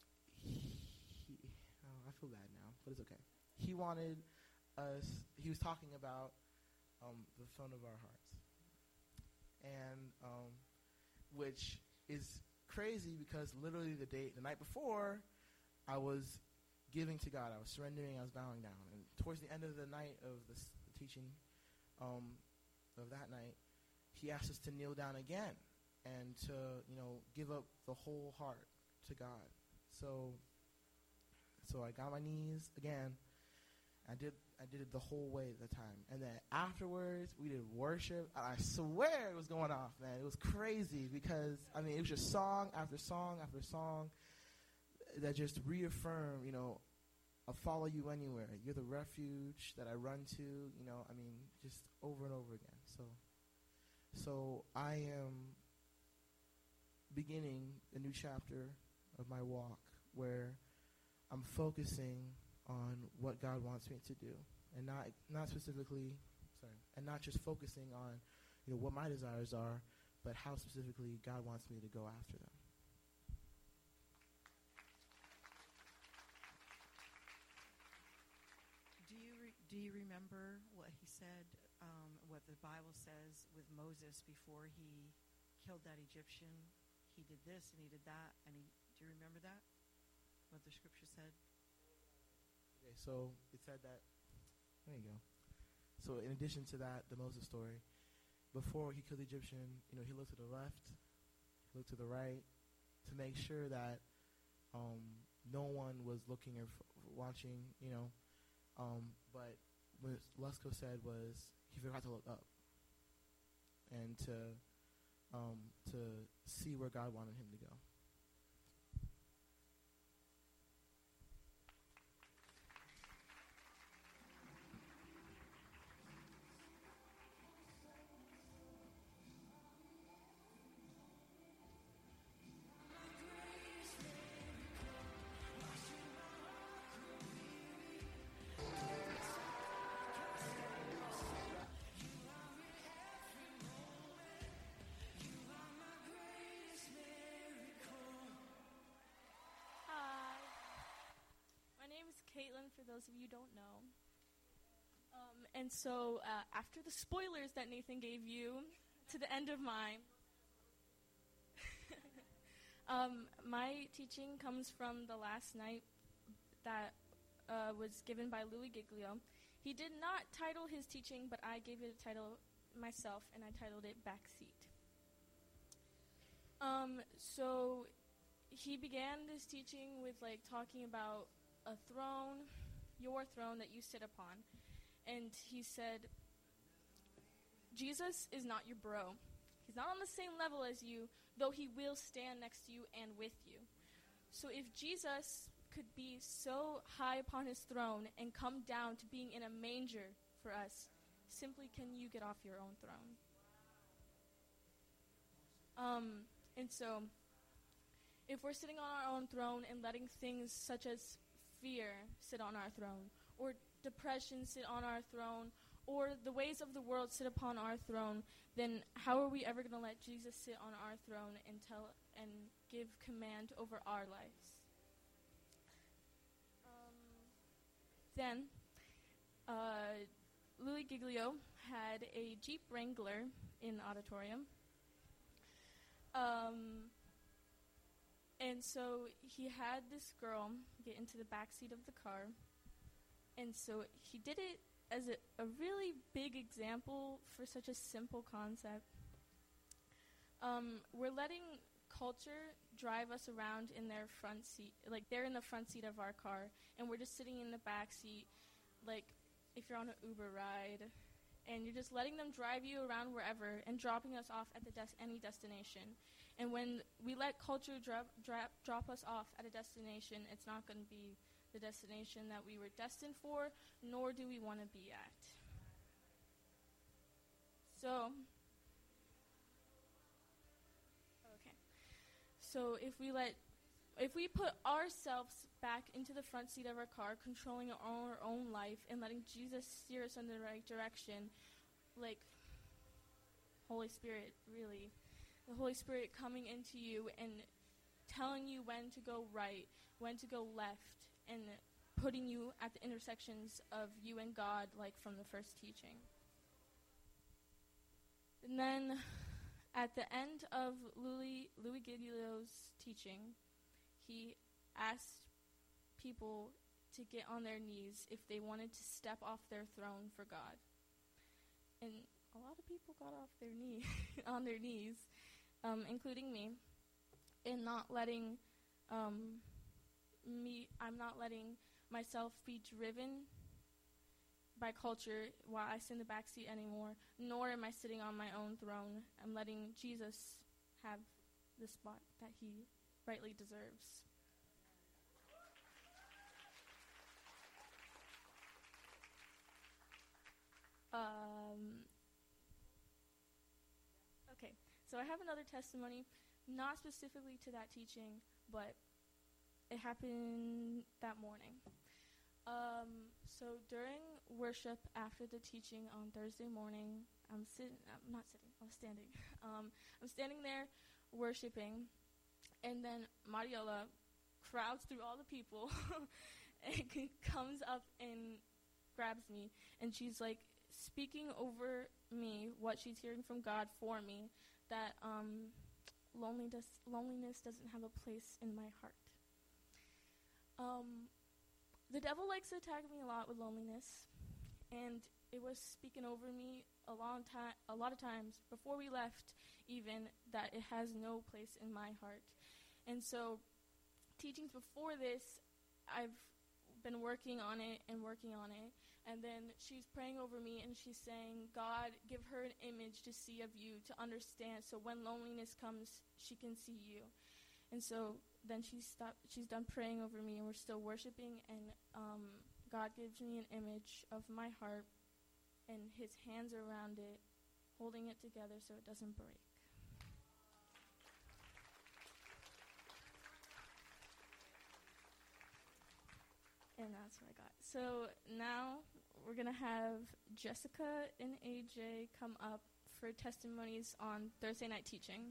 feel bad now, but it's okay. He wanted us. He was talking about the throne of our hearts, and which is crazy because literally the night before, I was giving to God. I was surrendering. I was bowing down. And towards the end of the night of the teaching of that night, he asked us to kneel down again and to give up the whole heart to God. So I got on my knees again. I did it the whole way at the time. And then afterwards, we did worship. I swear it was going off, man. It was crazy because, it was just song after song after song that just reaffirmed, I'll follow you anywhere. You're the refuge that I run to, just over and over again. So I am beginning a new chapter of my walk where I'm focusing on what God wants me to do, and not specifically, and not just focusing on, what my desires are, but how specifically God wants me to go after them. Do you remember what he said, what the Bible says with Moses before he killed that Egyptian? He did this and he did that, and do you remember that? What the scripture said? Okay, so it said that, there you go. So in addition to that, the Moses story, before he killed the Egyptian, he looked to the left, he looked to the right, to make sure that no one was looking or watching, but what Lesko said was he forgot to look up and to see where God wanted him to go. Caitlin, for those of you who don't know. And so after the spoilers that Nathan gave you to the end of my my teaching comes from the last night that was given by Louis Giglio. He did not title his teaching, but I gave it a title myself, and I titled it Backseat. So he began this teaching with talking about a throne, your throne that you sit upon. And he said, Jesus is not your bro. He's not on the same level as you, though he will stand next to you and with you. So if Jesus could be so high upon his throne and come down to being in a manger for us, simply can you get off your own throne? And so, if we're sitting on our own throne and letting things such as fear sit on our throne, or depression sit on our throne, or the ways of the world sit upon our throne, then how are we ever going to let Jesus sit on our throne and give command over our lives? Then, Louis Giglio had a Jeep Wrangler in the auditorium. And so he had this girl get into the back seat of the car. And so he did it as a really big example for such a simple concept. We're letting culture drive us around in their front seat. Like, they're in the front seat of our car, and we're just sitting in the back seat, like if you're on an Uber ride, and you're just letting them drive you around wherever and dropping us off at any destination. And when we let culture drop us off at a destination, it's not going to be the destination that we were destined for, nor do we want to be at. So if we put ourselves back into the front seat of our car, controlling our own life and letting Jesus steer us in the right direction, like Holy Spirit, really, the Holy Spirit coming into you and telling you when to go right, when to go left, and putting you at the intersections of you and God, like from the first teaching. And then at the end of Louis Giglio's teaching, he asked people to get on their knees if they wanted to step off their throne for God. And a lot of people got off their on their knees, including me, and not letting I'm not letting myself be driven by culture while I sit in the back seat anymore, nor am I sitting on my own throne. I'm letting Jesus have the spot that he rightly deserves. Okay, so I have another testimony, not specifically to that teaching, but it happened that morning. So during worship after the teaching on Thursday morning, I'm standing. I'm standing there worshiping, and then Mariola crowds through all the people and comes up and grabs me, and she's like speaking over me what she's hearing from God for me, that loneliness doesn't have a place in my heart. The devil likes to attack me a lot with loneliness, and it was speaking over me a lot of times before we left, even, that it has no place in my heart. And so teachings before this, I've been working on it, and then she's praying over me, and she's saying, God, give her an image to see of you, to understand, so when loneliness comes, she can see you. And so then she's done praying over me, and we're still worshiping, and God gives me an image of my heart, and his hands are around it, holding it together so it doesn't break. And that's what I got. So now we're going to have Jessica and AJ come up for testimonies on Thursday night teaching.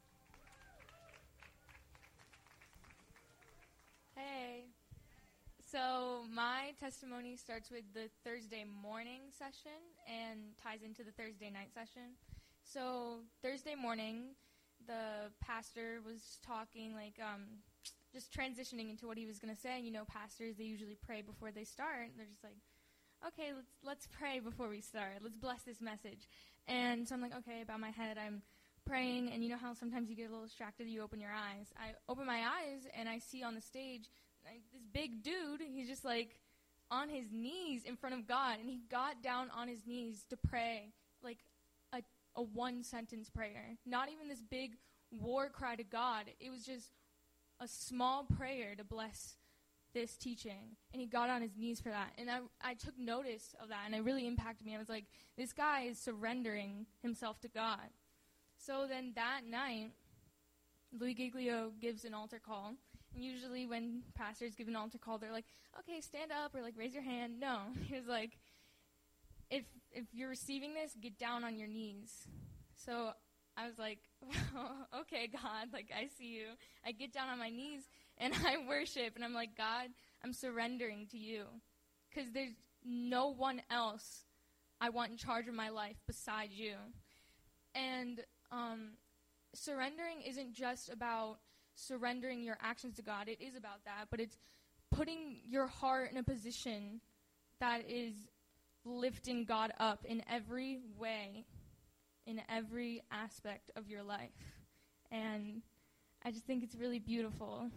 Hey. So my testimony starts with the Thursday morning session and ties into the Thursday night session. So Thursday morning, the pastor was talking, just transitioning into what he was going to say. You know, pastors, they usually pray before they start. They're just like, okay, let's pray before we start. Let's bless this message. And so I'm like, okay, I bow my head. I'm praying, and you know how sometimes you get a little distracted, you open your eyes. I open my eyes, and I see on the stage this big dude. He's just like on his knees in front of God, and he got down on his knees to pray, like a one-sentence prayer. Not even this big war cry to God. It was just a small prayer to bless this teaching, and he got on his knees for that. And I took notice of that, and it really impacted me. I was like, this guy is surrendering himself to God. So then that night, Louis Giglio gives an altar call. And usually when pastors give an altar call, they're like, okay, stand up or like raise your hand. No, he was like, if you're receiving this, get down on your knees. So I was like, okay, God, like I see you. I get down on my knees and I worship. And I'm like, God, I'm surrendering to you. Because there's no one else I want in charge of my life besides you. And surrendering isn't just about surrendering your actions to God. It is about that, but it's putting your heart in a position that is lifting God up in every way, in every aspect of your life. And I just think it's really beautiful.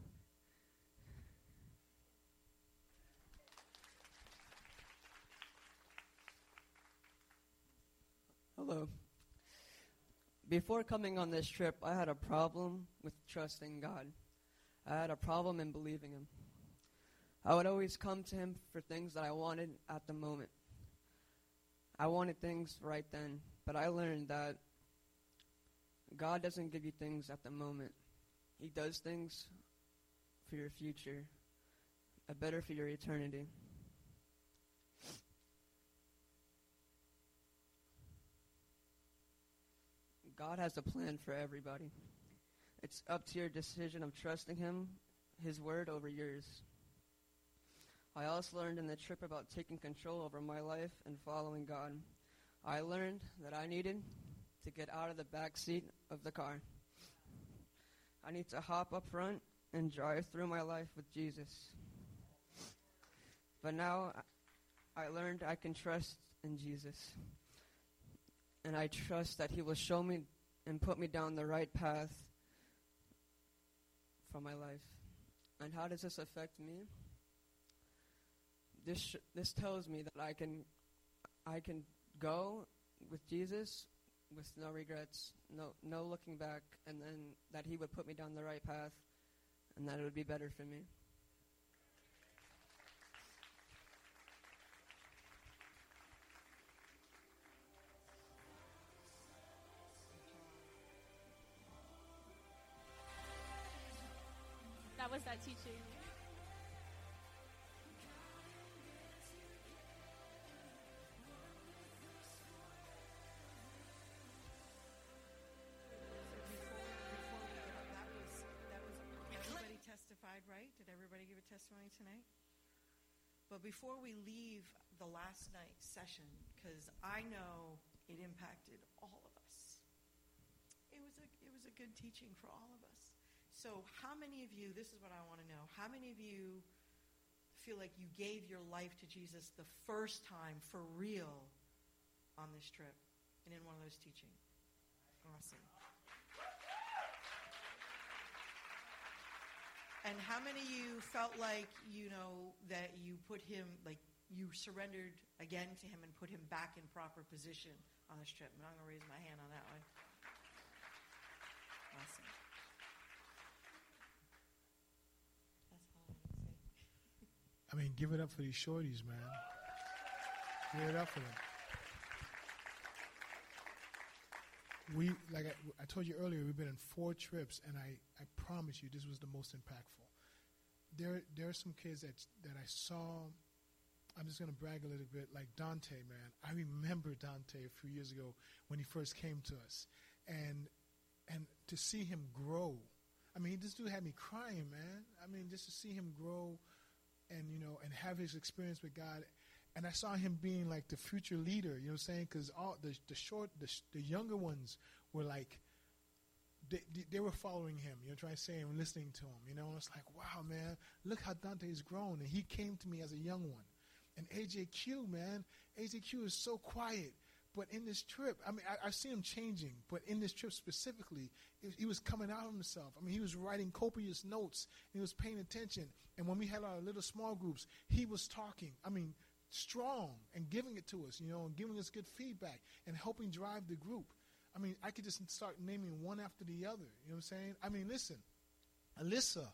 Hello. Before coming on this trip, I had a problem with trusting God. I had a problem in believing Him. I would always come to Him for things that I wanted at the moment. I wanted things right then, but I learned that God doesn't give you things at the moment. He does things for your future, better for your eternity. God has a plan for everybody. It's up to your decision of trusting Him, His word over yours. I also learned in the trip about taking control over my life and following God. I learned that I needed to get out of the back seat of the car. I need to hop up front and drive through my life with Jesus. But now I learned I can trust in Jesus. And I trust that He will show me and put me down the right path for my life. And how does this affect me? This tells me that I can go with Jesus with no regrets, no looking back, and then that He would put me down the right path, and that it would be better for me. That was that teaching. Everybody testified, right? Did everybody give a testimony tonight? But before we leave the last night session, because I know it impacted all of us, it was a good teaching for all of us. So how many of you, this is what I want to know, how many of you feel like you gave your life to Jesus the first time for real on this trip and in one of those teachings? Awesome. And how many of you felt like, that you put Him, like you surrendered again to Him and put Him back in proper position on this trip? And I'm going to raise my hand on that one. Awesome. I mean, give it up for these shorties, man. Give it up for them. I told you earlier, we've been in 4 trips, and I promise you this was the most impactful. There are some kids that I saw. I'm just going to brag a little bit, like Dante, man. I remember Dante a few years ago when he first came to us. And to see him grow. I mean, this dude had me crying, man. I mean, just to see him grow and have his experience with God. And I saw him being like the future leader, you know what I'm saying? Because all the younger ones were like, they were following him, you know what I'm trying to say, and listening to him, and it's like, wow, man, look how Dante's grown. And he came to me as a young one. And AJQ, man, AJQ is so quiet. But in this trip, I mean, I see him changing. But in this trip specifically, he was coming out of himself. I mean, he was writing copious notes. He was paying attention. And when we had our little small groups, he was talking. I mean, strong and giving it to us, and giving us good feedback and helping drive the group. I mean, I could just start naming one after the other. You know what I'm saying? I mean, listen, Alyssa,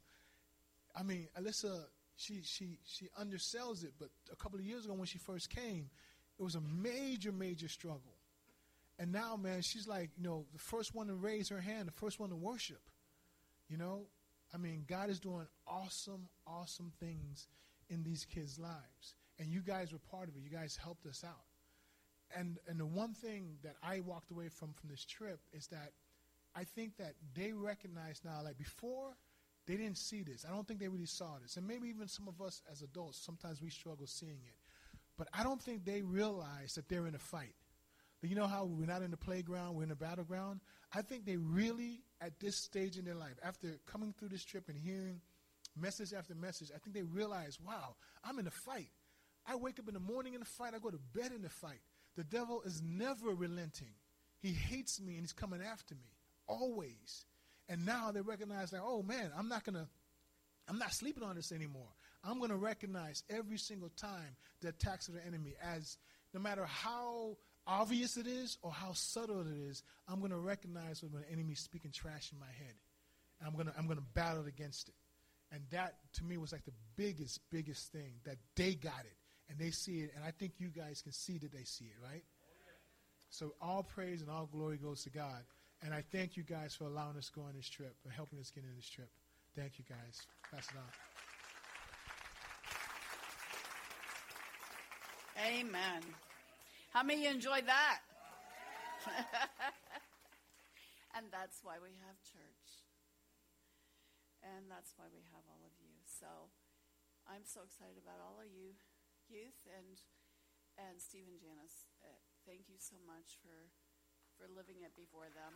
she undersells it. But a couple of years ago when she first came, it was a major, major struggle. And now, man, she's like, the first one to raise her hand, the first one to worship. I mean, God is doing awesome, awesome things in these kids' lives. And you guys were part of it. You guys helped us out. And the one thing that I walked away from this trip is that I think that they recognize now, like before, they didn't see this. I don't think they really saw this. And maybe even some of us as adults, sometimes we struggle seeing it. But I don't think they realize that they're in a fight. You know how we're not in the playground, we're in the battleground? I think they really, at this stage in their life, after coming through this trip and hearing message after message, I think they realize, wow, I'm in a fight. I wake up in the morning in a fight. I go to bed in a fight. The devil is never relenting. He hates me and he's coming after me, always. And now they recognize that, oh, man, I'm not sleeping on this anymore. I'm going to recognize every single time the attacks of the enemy as no matter how obvious it is or how subtle it is, I'm going to recognize when the enemy's speaking trash in my head. And I'm going to battle against it. And that, to me, was like the biggest thing, that they got it. And they see it, and I think you guys can see that they see it, right? So all praise and all glory goes to God. And I thank you guys for allowing us to go on this trip, for helping us get in this trip. Thank you, guys. Pass it on. Amen. How many enjoyed that? And that's why we have church. And that's why we have all of you. So I'm so excited about all of you youth and Steve and Janice. Thank you so much for living it before them.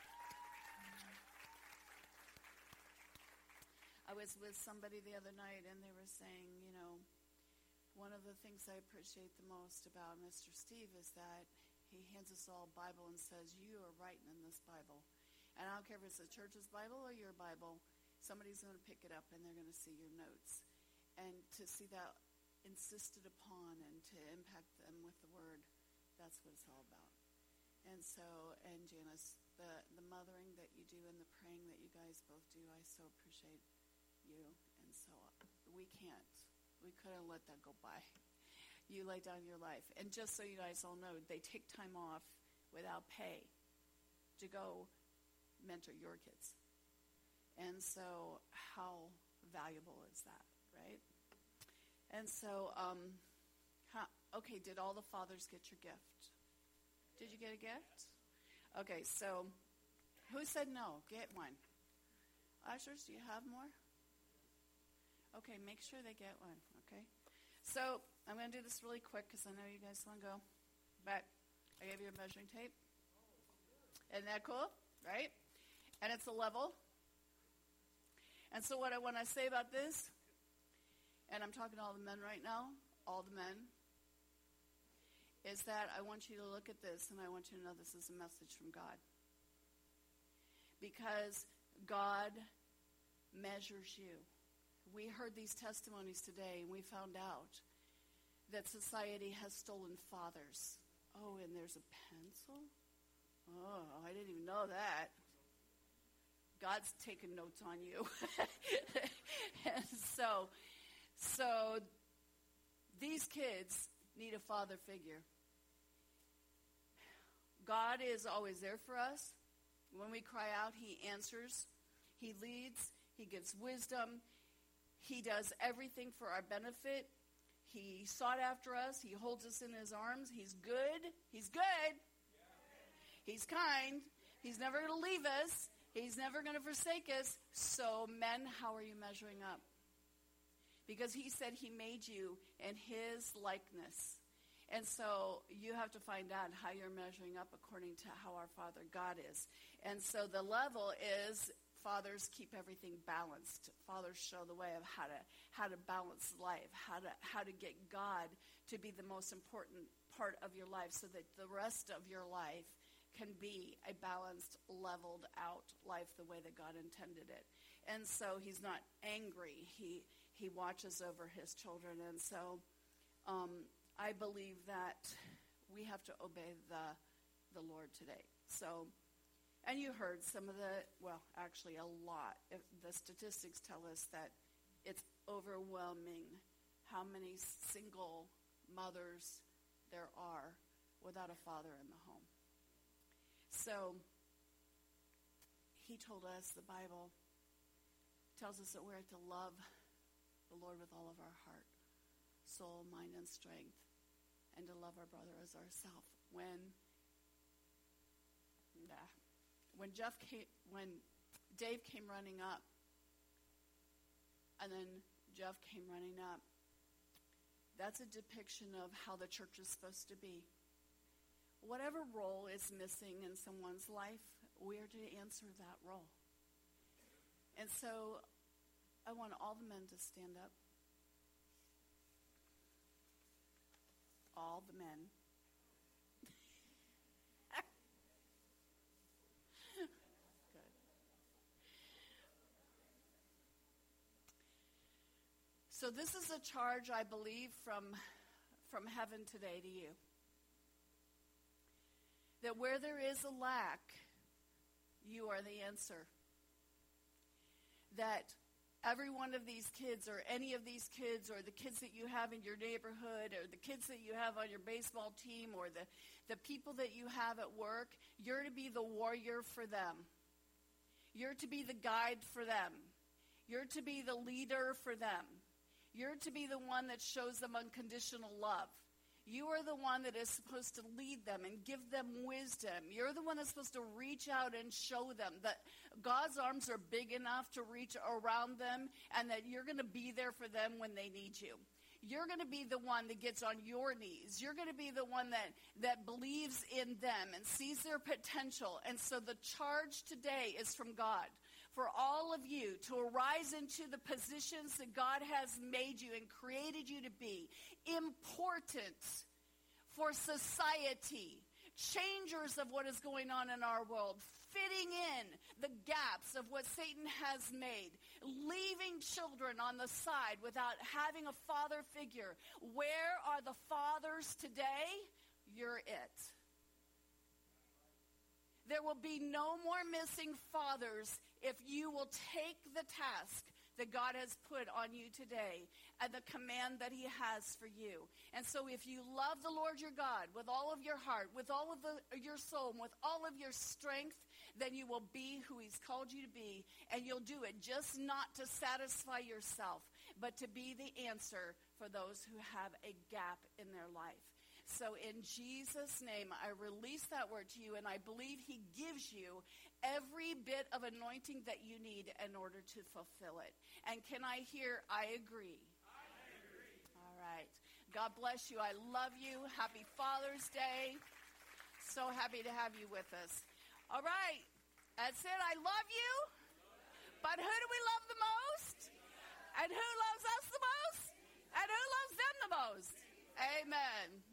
I was with somebody the other night, and they were saying, one of the things I appreciate the most about Mr. Steve is that he hands us all a Bible and says, you are writing in this Bible. And I don't care if it's the church's Bible or your Bible, somebody's going to pick it up and they're going to see your notes. And to see that insisted upon and to impact them with the word, that's what it's all about. And so, and Janice, the mothering that you do and the praying that you guys both do, I so appreciate you. And so we couldn't let that go by. You lay down your life. And just so you guys all know, they take time off without pay to go mentor your kids. And so how valuable is that, right? And so, okay, did all the fathers get your gift? Did you get a gift? Okay, so who said no? Get one. Ushers, do you have more? Okay, make sure they get one, okay? So I'm going to do this really quick because I know you guys want to go. But I gave you a measuring tape. Isn't that cool? Right? And it's a level. And so what I want to say about this, and I'm talking to all the men right now, all the men, is that I want you to look at this and I want you to know this is a message from God. Because God measures you. We heard these testimonies today and we found out that society has stolen fathers. Oh, and there's a pencil? Oh, I didn't even know that. God's taking notes on you. And so these kids need a father figure. God is always there for us. When we cry out, he answers. He leads. He gives wisdom. He does everything for our benefit. He sought after us. He holds us in his arms. He's good. He's good. He's kind. He's never going to leave us. He's never going to forsake us. So, men, how are you measuring up? Because he said he made you in his likeness. And so you have to find out how you're measuring up according to how our Father God is. And so the level is fathers keep everything balanced. Fathers show the way of how to balance life, how to get God to be the most important part of your life so that the rest of your life can be a balanced, leveled out life the way that God intended it. And so he's not angry. He watches over his children. And so I believe that we have to obey the Lord today. So, and you heard some of actually a lot. The statistics tell us that it's overwhelming how many single mothers there are without a father in the home. So he told us, the Bible tells us that we're to love the Lord with all of our heart, soul, mind, and strength, and to love our brother as ourselves. When Dave came running up, and then Jeff came running up, that's a depiction of how the church is supposed to be. Whatever role is missing in someone's life, we are to answer that role. And so I want all the men to stand up. All the men. Good. So this is a charge, I believe, from heaven today to you. That where there is a lack, you are the answer. That every one of these kids, or any of these kids, or the kids that you have in your neighborhood, or the kids that you have on your baseball team, or the people that you have at work, you're to be the warrior for them. You're to be the guide for them. You're to be the leader for them. You're to be the one that shows them unconditional love. You are the one that is supposed to lead them and give them wisdom. You're the one that's supposed to reach out and show them that God's arms are big enough to reach around them, and that you're going to be there for them when they need you. You're going to be the one that gets on your knees. You're going to be the one that believes in them and sees their potential. And so the charge today is from God for all of you to arise into the positions that God has made you and created you to be. Important for society. Changers of what is going on in our world. Fitting in the gaps of what Satan has made. Leaving children on the side without having a father figure. Where are the fathers today? You're it. There will be no more missing fathers if you will take the task that God has put on you today and the command that he has for you. And so if you love the Lord your God with all of your heart, with all of your soul, and with all of your strength, then you will be who he's called you to be. And you'll do it just not to satisfy yourself, but to be the answer for those who have a gap in their life. So in Jesus' name, I release that word to you, and I believe he gives you every bit of anointing that you need in order to fulfill it. And can I hear, I agree? I agree. All right. God bless you. I love you. Happy Father's Day. So happy to have you with us. All right. That's it. I love you. But who do we love the most? And who loves us the most? And who loves them the most? Amen.